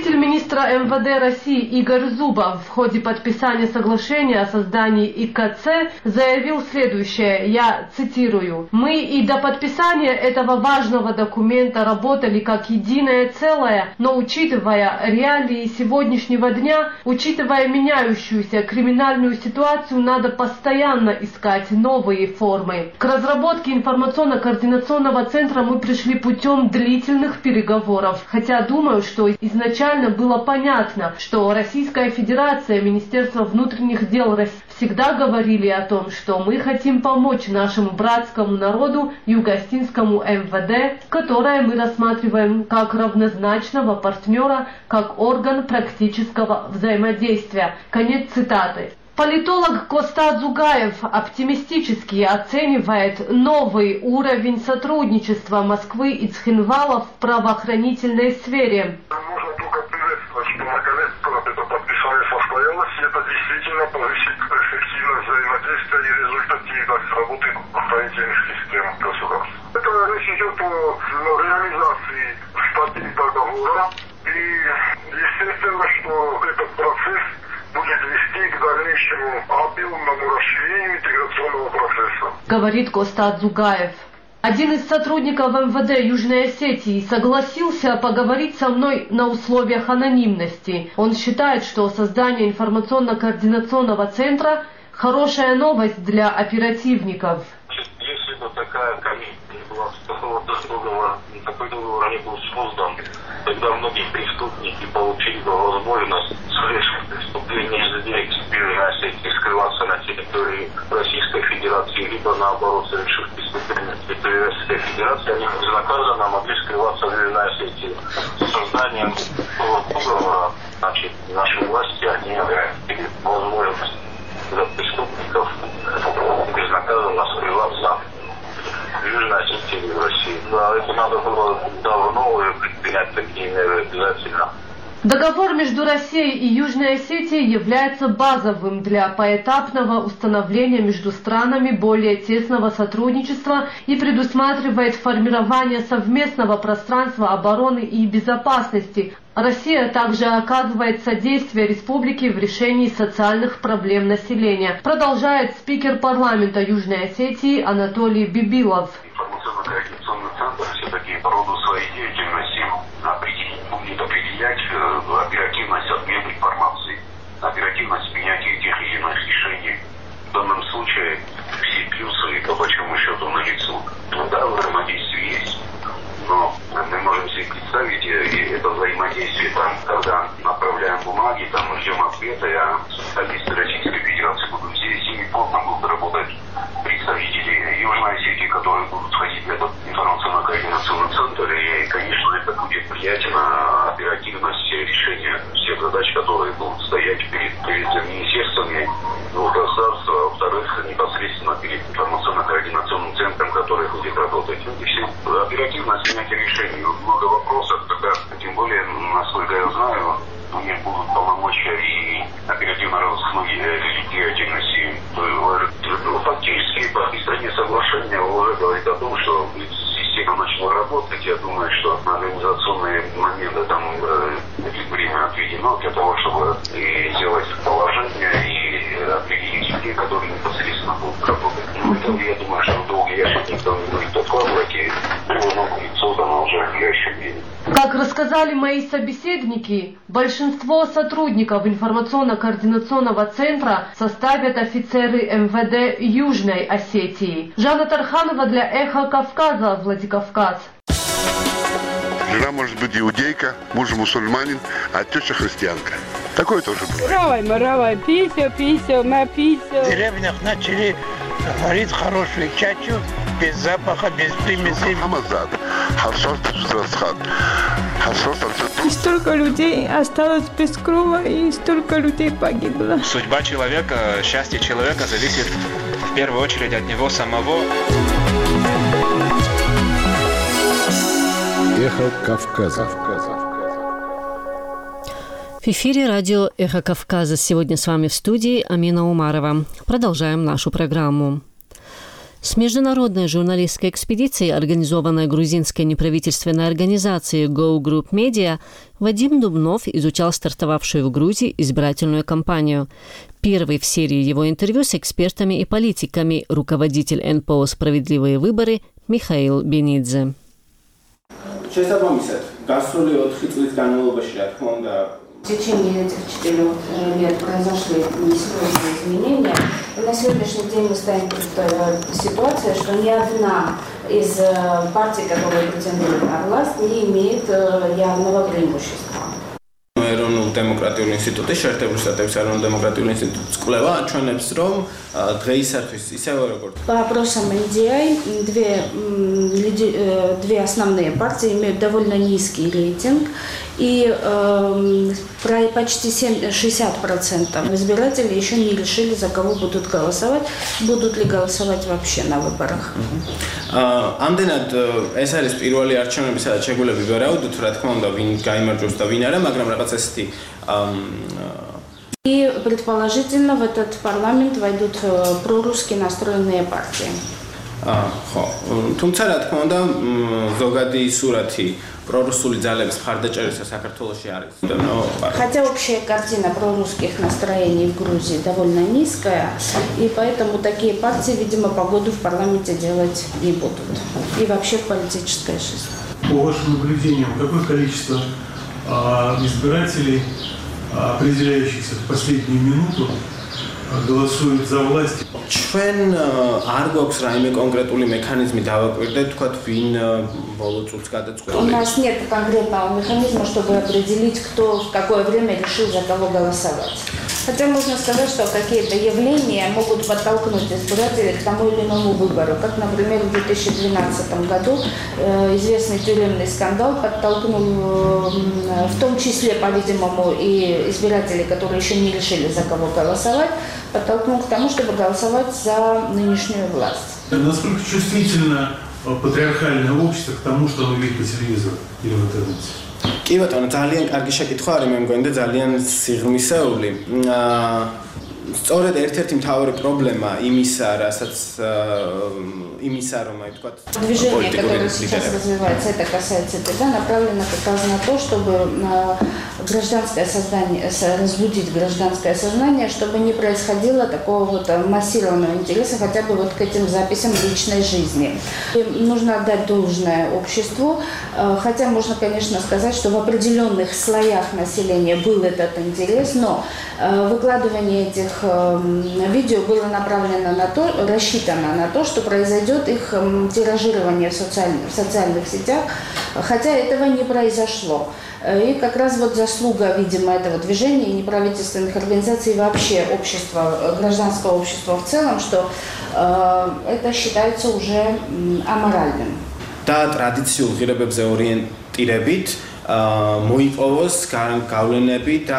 Замминистра эм вэ дэ России Игорь Зубов в ходе подписания соглашения о создании и ка цэ заявил следующее, я цитирую: «Мы и до подписания этого важного документа работали как единое целое, но учитывая реалии сегодняшнего дня, учитывая меняющуюся криминальную ситуацию, надо постоянно искать новые формы». К разработке информационно-координационного центра мы пришли путем длительных переговоров, хотя думаю, что изначально было понятно, что Российская Федерация, Министерство внутренних дел России всегда говорили о том, что мы хотим помочь нашему братскому народу, юго-остинскому эм вэ дэ, которое мы рассматриваем как равнозначного партнера, как орган практического взаимодействия. Конец цитаты. Политолог Коста Дзугаев оптимистически оценивает новый уровень сотрудничества Москвы и Цхинвала в правоохранительной сфере. Можно только приветствовать, что наконец-то это подписание состоялось, и это действительно повысит эффективность взаимодействия и результативность работы правоохранительных систем государства. Это речь идет о реализации статьи договора, и естественно, что этот процесс будет вести к дальнейшему объемному расширению интеграционного процесса, говорит Коста Дзугаев. Один из сотрудников эм вэ дэ Южной Осетии согласился поговорить со мной на условиях анонимности. Он считает, что создание информационно-координационного центра – хорошая новость для оперативников. Если бы такая комиссия не была, такого договора, такой договор не был создан, тогда многие преступники получили бы возможность совершить преступление здесь, в Южной Осетии, скрываться на территории Российской Федерации, либо наоборот, совершив преступление на территории Российской Федерации, они безнаказанно могли скрываться в Южной Осетии. С созданием договора, значит, наши власти, они имели возможность для преступников безнаказанно скрываться в Южной Осетии и в России. Да, это надо было давно предпринять такие меры обязательно. Договор между Россией и Южной Осетией является базовым для поэтапного установления между странами более тесного сотрудничества и предусматривает формирование совместного пространства обороны и безопасности. Россия также оказывает содействие республике в решении социальных проблем населения, продолжает спикер парламента Южной Осетии Анатолий Бибилов. Информационно-координационный центр все-таки по роду своей деятельности определить, будет определять оперативность обмена информацией, оперативность принятия тех или иных решений. В данном случае все плюсы, по большому счету, налицо. Да, взаимодействие есть, но мы можем себе представить, и это взаимодействие, там, когда направляем бумаги, там, ждем ответа, а специалисты Российской Федерации будут здесь, и плотно будут работать представители Южной Осетии, которые будут входить в этот информационно-координационный центр, и, конечно, это будет влиять на оперативность решения всех задач, которые будут стоять перед, перед министерствами двух государств, а во-вторых, непосредственно перед информационно-координационным центром, который будет работать. И все оперативность принятия решений. Много вопросов, когда, тем более, насколько я знаю, у них будут полномочия и оперативно-розыскной деятельности. Фактически, по стране соглашения уже говорит о том, что система начала работать. Я думаю, что организационные моменты там будет время отведено для того, чтобы и сделать положение и определить людей, которые непосредственно будут работать. Ну, это, я думаю, что долго ящик никто не будет откладывать, и оно будет создано уже в ближайшее время. Как рассказали мои собеседники, большинство сотрудников информационно-координационного центра составят офицеры эм вэ дэ Южной Осетии. Жанна Тарханова для «Эхо Кавказа», Владикавказ. Жена может быть иудейка, муж мусульманин, а теща христианка. Такое тоже было. Равай, маравай, пися, пися, на пися. В деревнях начали варить хорошую чачу, без запаха, без примесей. И столько людей осталось без крова, и столько людей погибло. Судьба человека, счастье человека зависит в первую очередь от него самого. Эхо Кавказа. В эфире радио «Эхо Кавказа». Сегодня с вами в студии Амина Умарова. Продолжаем нашу программу. С международной журналистской экспедицией, организованной грузинской неправительственной организацией Go Group Media, Вадим Дубнов изучал стартовавшую в Грузии избирательную кампанию. Первый в серии его интервью с экспертами и политиками руководитель эн пэ о «Справедливые выборы» Михаил Бенидзе. В течение этих четырех лет произошли несложные изменения. И на сегодняшний день мы стоим перед ситуацией, что ни одна из партий, которые претендуют на власть, не имеет явного преимущества. Демократический институт, შეერთებული შტატების демократический институт კვლევა აჩვენებს, რომ დღეისათვის ისევე როგორც По опросам эн ди ай две, две основные партии имеют довольно низкий рейтинг, и э, почти шестьдесят процентов избирателей еще не решили, за кого будут голосовать, будут ли голосовать вообще на выборах. ამდენად ეს არის პირველი არჩევნები, სადაც შეგვიძლია ვივარაუდოთ, რა თქმა უნდა, ვინ გაიმარჯვებს და ვინ არა, მაგრამ რაღაც ესეთი И предположительно в этот парламент войдут прорусски настроенные партии. ხო, თუმცა რა თქმა უნდა, ზოგადი სურათი прорусული ძალების მხარდაჭერისა საქართველოში არის. Хотя общая картина прорусских настроений в Грузии довольно низкая, и поэтому такие партии, видимо, погоду в парламенте делать не будут. И вообще в политической жизни. По вашим наблюдениям, какое количество а, избирателей, а, определяющихся в последнюю минуту, голосуют за власть? ჩვენ არ გვაქვს რაიმე კონკრეტული მექანიზმი დავაკვირდეთ, თქვათ, ვინ ბოლო წუთს გადაწყვეტა. У нас нет конкретного механизма, чтобы определить, кто в какое время решил за кого голосовать. Хотя можно сказать, что какие-то явления могут подтолкнуть избирателей к тому или иному выбору. Как, например, в две тысячи двенадцатом году э, известный тюремный скандал подтолкнул, э, в том числе, по-видимому, и избирателей, которые еще не решили, за кого голосовать, подтолкнул к тому, чтобы голосовать за нынешнюю власть. Насколько чувствительно патриархальное общество к тому, что оно видит по телевизору или в интернете? კი ბატონო, ძალიან კარგი შეკითხვა არის, მე მგონი და ძალიან სიღრმისეული. სწორედ ერთ-ერთი მთავარი პრობლემა იმისა, რასაც იმისა, რომ აი თქვა Движение, которое сейчас развивается, это касается тогда, направлено как раз на то, чтобы гражданское сознание, разбудить гражданское сознание, чтобы не происходило такого вот массированного интереса хотя бы вот к этим записям личной жизни. И нужно отдать должное обществу, хотя можно, конечно, сказать, что в определенных слоях населения был этот интерес, но выкладывание этих видео было направлено на то, рассчитано на то, что произойдет их тиражирование в социальных, в социальных сетях, хотя этого не произошло. И как раз вот заслуга, видимо, этого движения и неправительственных организаций, и вообще общества, гражданского общества в целом, что э, это считается уже аморальным. და ტრადიციულ ღირებებზე ორიენტირებით მოიპოვოს გავლენები და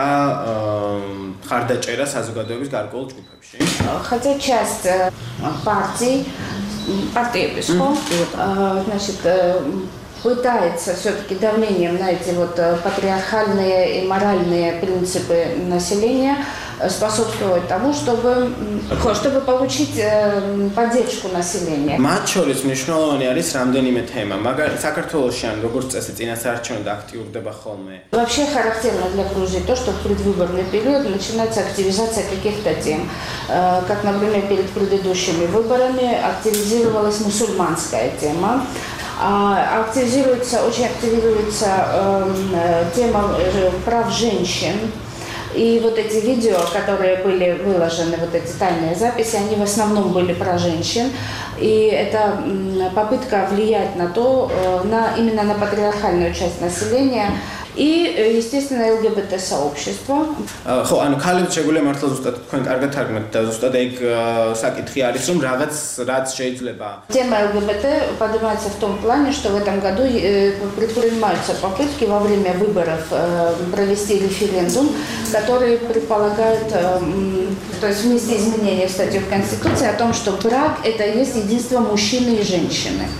მხარდაჭერა საზოგადოების გარკვეულ ჯგუფებში. Хотя часть партий, партий ПСХО, значит, пытается все-таки давлением на эти вот патриархальные и моральные принципы населения способствовать тому, чтобы, чтобы получить поддержку населения. მათ შორის მნიშვნელოვანი არის რამდენიმე თემა, მაგრამ საქართველოში ან როგორც წესი წინასაარჩევნო აქტიურდება ხოლმე. Вообще характерно для Грузии то, что в предвыборный период начинается активизация каких-то тем. Как, например, перед предыдущими выборами активизировалась мусульманская тема. Активизируется, очень активируется э, тема прав женщин. И вот эти видео, которые были выложены, вот эти тайные записи, они в основном были про женщин. И это попытка влиять на то, на, именно на патриархальную часть населения. И, естественно, ЛГБТ-сообщество. ხო, ანუ ქალებს შეგვიძლია მართლა ზუსტად თქვენ კარგად თარგმნით და ზუსტად ეგ საკითხი არის, რომ რაღაც რაც შეიძლება. Тема ЛГБТ поднимается в том плане, что в этом году предпринимаются попытки во время выборов провести референдум, который предполагает, то есть внести изменения в статью в Конституции о том, что брак – это есть единство мужчины и женщины.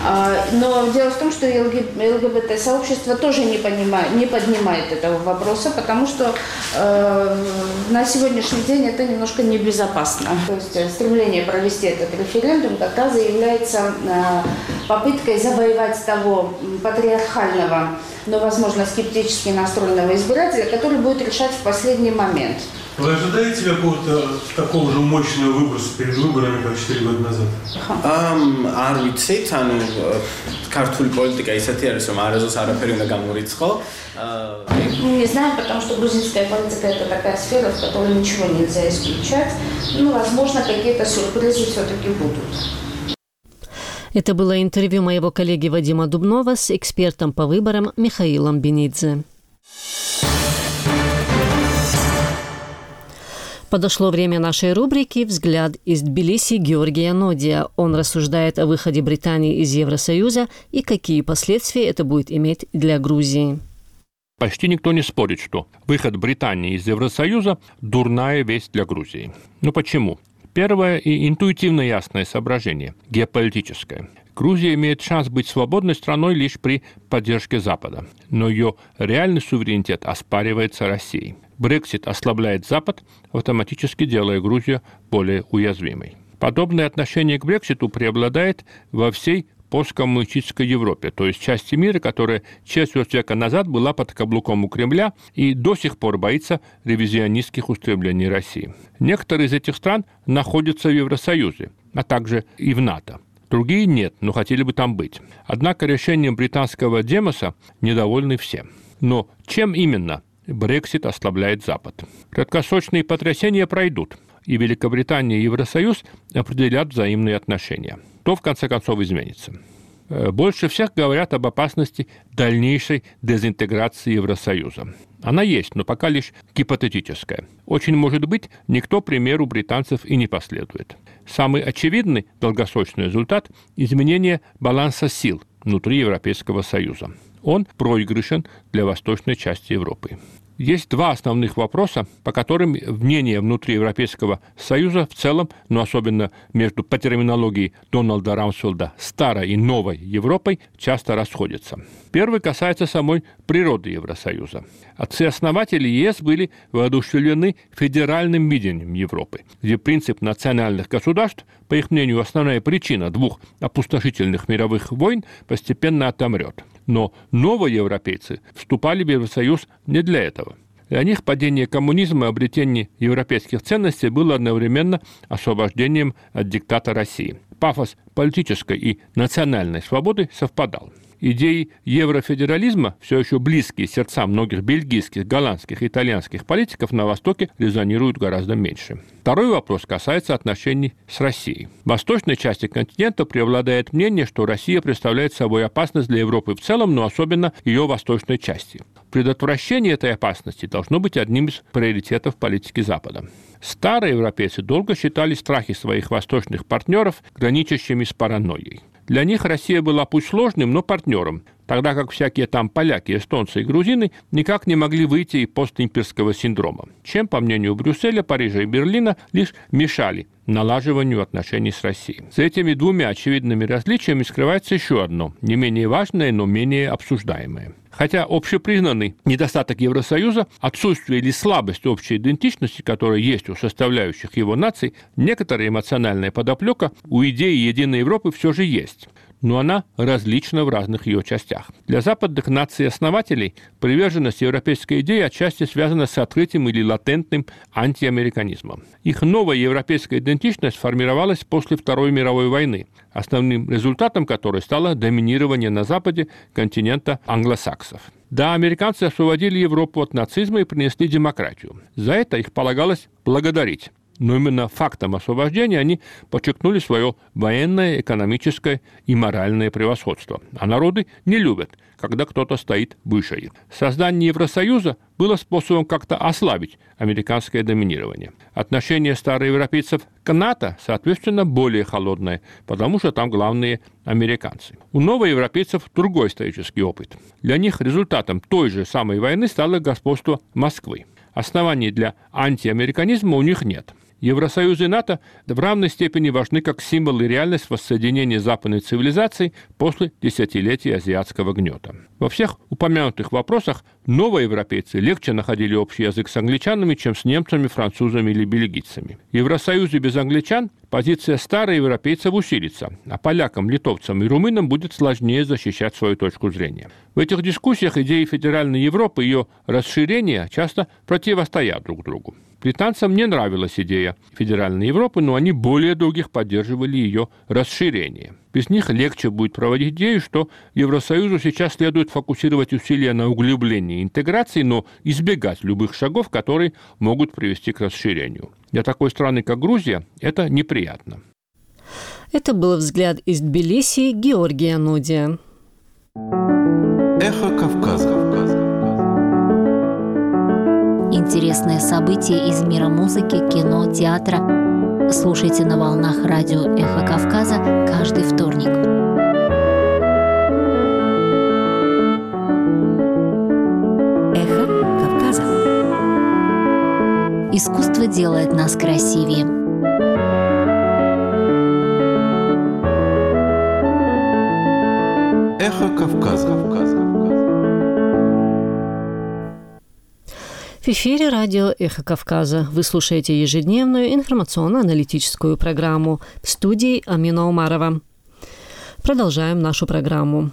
Но дело в том, что ЛГБТ-сообщество тоже не, понимает, не поднимает этого вопроса, потому что э, на сегодняшний день это немножко небезопасно. То есть стремление провести этот референдум как раз является э, попыткой завоевать того патриархального, но, возможно, скептически настроенного избирателя, который будет решать в последний момент. Вы ожидаете какого-то такого же мощного выброса перед выборами, как четыре года назад? არ ვიცით, ანუ ქართული პოლიტიკა ისეთი არის, რომ არასდროს არაფერი უნდა გამორიცხო. Не знаю, потому что грузинская политика – это такая сфера, в которой ничего нельзя исключать. Ну, возможно, какие-то сюрпризы все-таки будут. Это было интервью моего коллеги Вадима Дубнова с экспертом по выборам Михаилом Бенидзе. Подошло время нашей рубрики «Взгляд из Тбилиси» Георгия Нодия. Он рассуждает о выходе Британии из Евросоюза и какие последствия это будет иметь для Грузии. Почти никто не спорит, что выход Британии из Евросоюза – дурная весть для Грузии. Но почему? Первое и интуитивно ясное соображение – геополитическое. Грузия имеет шанс быть свободной страной лишь при поддержке Запада, но ее реальный суверенитет оспаривается Россией. Брексит ослабляет Запад, автоматически делая Грузию более уязвимой. Подобное отношение к Брекситу преобладает во всей посткоммунистической Европе, то есть части мира, которая четверть века назад была под каблуком у Кремля и до сих пор боится ревизионистских устремлений России. Некоторые из этих стран находятся в Евросоюзе, а также и в НАТО. Другие нет, но хотели бы там быть. Однако решением британского демоса недовольны все. Но чем именно Брексит ослабляет Запад? Краткосрочные потрясения пройдут, и Великобритания и Евросоюз определят взаимные отношения. То, в конце концов, изменится. Больше всех говорят об опасности дальнейшей дезинтеграции Евросоюза. Она есть, но пока лишь гипотетическая. Очень может быть, никто примеру британцев и не последует. Самый очевидный долгосрочный результат – изменение баланса сил внутри Европейского Союза. Он проигрышен для восточной части Европы. Есть два основных вопроса, по которым мнения внутри Европейского Союза в целом, но особенно между по терминологии Дональда Рамсфелда старой и новой Европой, часто расходятся. Первый касается самой природы Евросоюза. Отцы-основатели ЕС были воодушевлены федеральным видением Европы, где принцип национальных государств, по их мнению, основная причина двух опустошительных мировых войн, постепенно отомрет. Но новые европейцы вступали в Евросоюз не для этого. Для них падение коммунизма и обретение европейских ценностей было одновременно освобождением от диктата России. Пафос политической и национальной свободы совпадал. Идеи еврофедерализма, все еще близкие сердцам многих бельгийских, голландских и итальянских политиков, на Востоке резонируют гораздо меньше. Второй вопрос касается отношений с Россией. В восточной части континента преобладает мнение, что Россия представляет собой опасность для Европы в целом, но особенно ее восточной части. Предотвращение этой опасности должно быть одним из приоритетов политики Запада. Старые европейцы долго считали страхи своих восточных партнеров граничащими с паранойей. Для них Россия была пусть сложным, но партнером, тогда как всякие там поляки, эстонцы и грузины никак не могли выйти из постимперского синдрома, чем, по мнению Брюсселя, Парижа и Берлина, лишь мешали налаживанию отношений с Россией. За этими двумя очевидными различиями скрывается еще одно, не менее важное, но менее обсуждаемое. Хотя общепризнанный недостаток Евросоюза, отсутствие или слабость общей идентичности, которая есть у составляющих его наций, некоторая эмоциональная подоплека у идеи единой Европы все же есть. Но она различна в разных ее частях. Для западных наций-основателей приверженность европейской идеи отчасти связана с открытым или латентным антиамериканизмом. Их новая европейская идентичность формировалась после Второй мировой войны, основным результатом которой стало доминирование на Западе континента англосаксов. Да, американцы освободили Европу от нацизма и принесли демократию. За это их полагалось благодарить. Но именно фактом освобождения они подчеркнули свое военное, экономическое и моральное превосходство. А народы не любят, когда кто-то стоит выше их. Создание Евросоюза было способом как-то ослабить американское доминирование. Отношение староевропейцев к НАТО, соответственно, более холодное, потому что там главные американцы. У новоевропейцев другой исторический опыт. Для них результатом той же самой войны стало господство Москвы. Оснований для антиамериканизма у них нет. Евросоюз и НАТО в равной степени важны как символ и реальность воссоединения западной цивилизации после десятилетий азиатского гнета. Во всех упомянутых вопросах новоевропейцы легче находили общий язык с англичанами, чем с немцами, французами или бельгийцами. В Евросоюзе без англичан позиция староевропейцев усилится, а полякам, литовцам и румынам будет сложнее защищать свою точку зрения. В этих дискуссиях идеи федеральной Европы и ее расширения часто противостоят друг другу. Британцам не нравилась идея федеральной Европы, но они более других поддерживали ее расширение. Без них легче будет проводить идею, что Евросоюзу сейчас следует фокусировать усилия на углублении интеграции, но избегать любых шагов, которые могут привести к расширению. Для такой страны, как Грузия, это неприятно. Это был взгляд из Тбилиси Георгия Нудия. Эхо Кавказа. Интересные события из мира музыки, кино, театра. Слушайте на волнах радио «Эхо Кавказа» каждый вторник. Эхо Кавказа. Искусство делает нас красивее. Эхо Кавказа. В эфире радио «Эхо Кавказа». Вы слушаете ежедневную информационно-аналитическую программу. В студии Амина Умарова. Продолжаем нашу программу.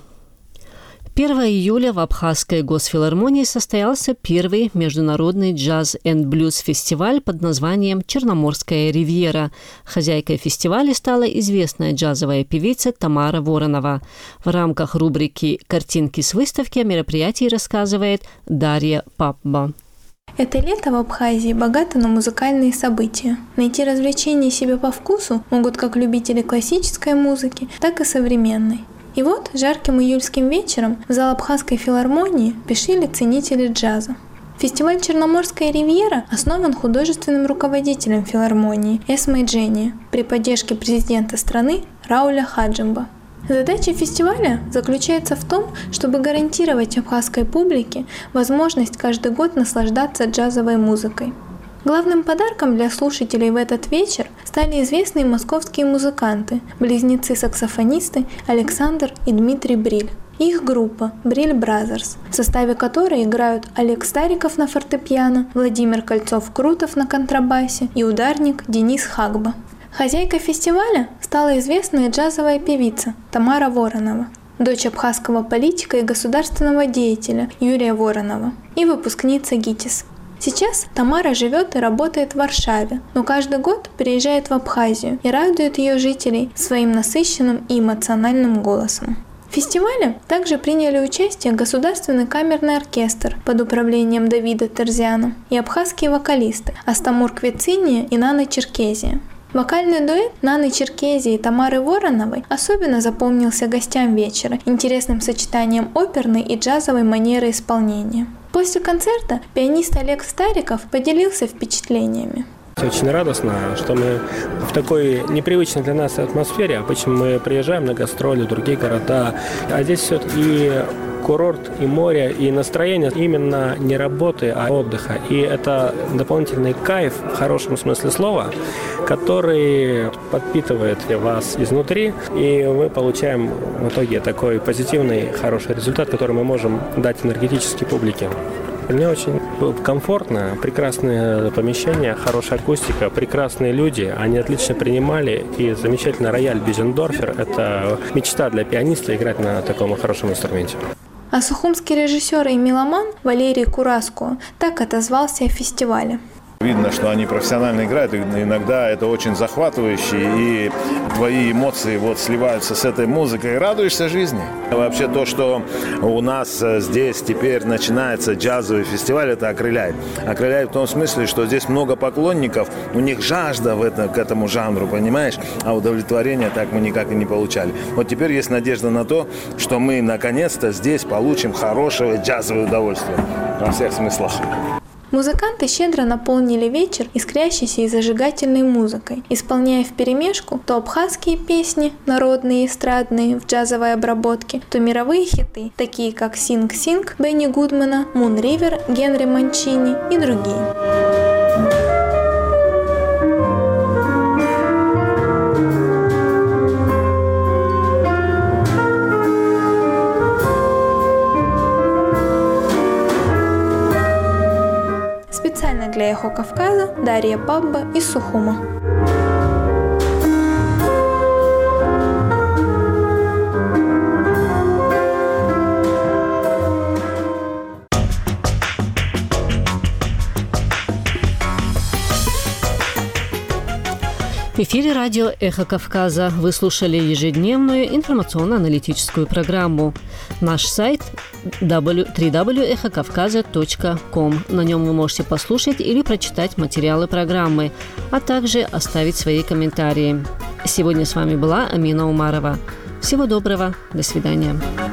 первого июля в Абхазской госфилармонии состоялся первый международный джаз-энд-блюз-фестиваль под названием «Черноморская ривьера». Хозяйкой фестиваля стала известная джазовая певица Тамара Воронова. В рамках рубрики «Картинки с выставки» о мероприятии рассказывает Дарья Папба. Это лето в Абхазии богато на музыкальные события. Найти развлечения себе по вкусу могут как любители классической музыки, так и современной. И вот жарким июльским вечером в зал Абхазской филармонии спешили ценители джаза. Фестиваль «Черноморская ривьера» основан художественным руководителем филармонии Эсмой Дженни при поддержке президента страны Рауля Хаджимба. Задача фестиваля заключается в том, чтобы гарантировать абхазской публике возможность каждый год наслаждаться джазовой музыкой. Главным подарком для слушателей в этот вечер стали известные московские музыканты, близнецы-саксофонисты Александр и Дмитрий Бриль. Их группа «Бриль Бразерс», в составе которой играют Олег Стариков на фортепиано, Владимир Кольцов-Крутов на контрабасе и ударник Денис Хагба. Хозяйкой фестиваля стала известная джазовая певица Тамара Воронова, дочь абхазского политика и государственного деятеля Юрия Воронова и выпускница ГИТИС. Сейчас Тамара живет и работает в Варшаве, но каждый год приезжает в Абхазию и радует ее жителей своим насыщенным и эмоциональным голосом. В фестивале также приняли участие Государственный камерный оркестр под управлением Давида Терзиана и абхазские вокалисты Астамур Квециния и Нана Черкезия. Вокальный дуэт Наны Черкезии и Тамары Вороновой особенно запомнился гостям вечера интересным сочетанием оперной и джазовой манеры исполнения. После концерта пианист Олег Стариков поделился впечатлениями. Очень радостно, что мы в такой непривычной для нас атмосфере. Обычно мы приезжаем на гастроли в другие города, а здесь все-таки курорт и море, и настроение именно не работы, а отдыха. И это дополнительный кайф, в хорошем смысле слова, который подпитывает вас изнутри, и мы получаем в итоге такой позитивный, хороший результат, который мы можем дать энергетически публике. Мне очень комфортно, прекрасное помещение, хорошая акустика, прекрасные люди, они отлично принимали, и замечательный рояль Бизендорфер – это мечта для пианиста играть на таком хорошем инструменте. А сухумский режиссер и меломан Валерий Кураско так отозвался о фестивале. Видно, что они профессионально играют, и иногда это очень захватывающе, и твои эмоции вот сливаются с этой музыкой, и радуешься жизни. Вообще то, что у нас здесь теперь начинается джазовый фестиваль, это окрыляет. Окрыляет в том смысле, что здесь много поклонников, у них жажда в это, к этому жанру, понимаешь, а удовлетворения так мы никак и не получали. Вот теперь есть надежда на то, что мы наконец-то здесь получим хорошее джазовое удовольствие во всех смыслах. Музыканты щедро наполнили вечер искрящейся и зажигательной музыкой, исполняя вперемешку то абхазские песни, народные и эстрадные в джазовой обработке, то мировые хиты, такие как «Синг-Синг» Бенни Гудмана, «Мун Ривер» Генри Манчини и другие. для «Эхо Кавказа» Дарья Пабба из Сухума. В эфире радио «Эхо Кавказа». Вы слушали ежедневную информационно-аналитическую программу. Наш сайт дабл ю дабл ю дабл ю точка эхо кавказа точка ком. На нем вы можете послушать или прочитать материалы программы, а также оставить свои комментарии. Сегодня с вами была Амина Умарова. Всего доброго. До свидания.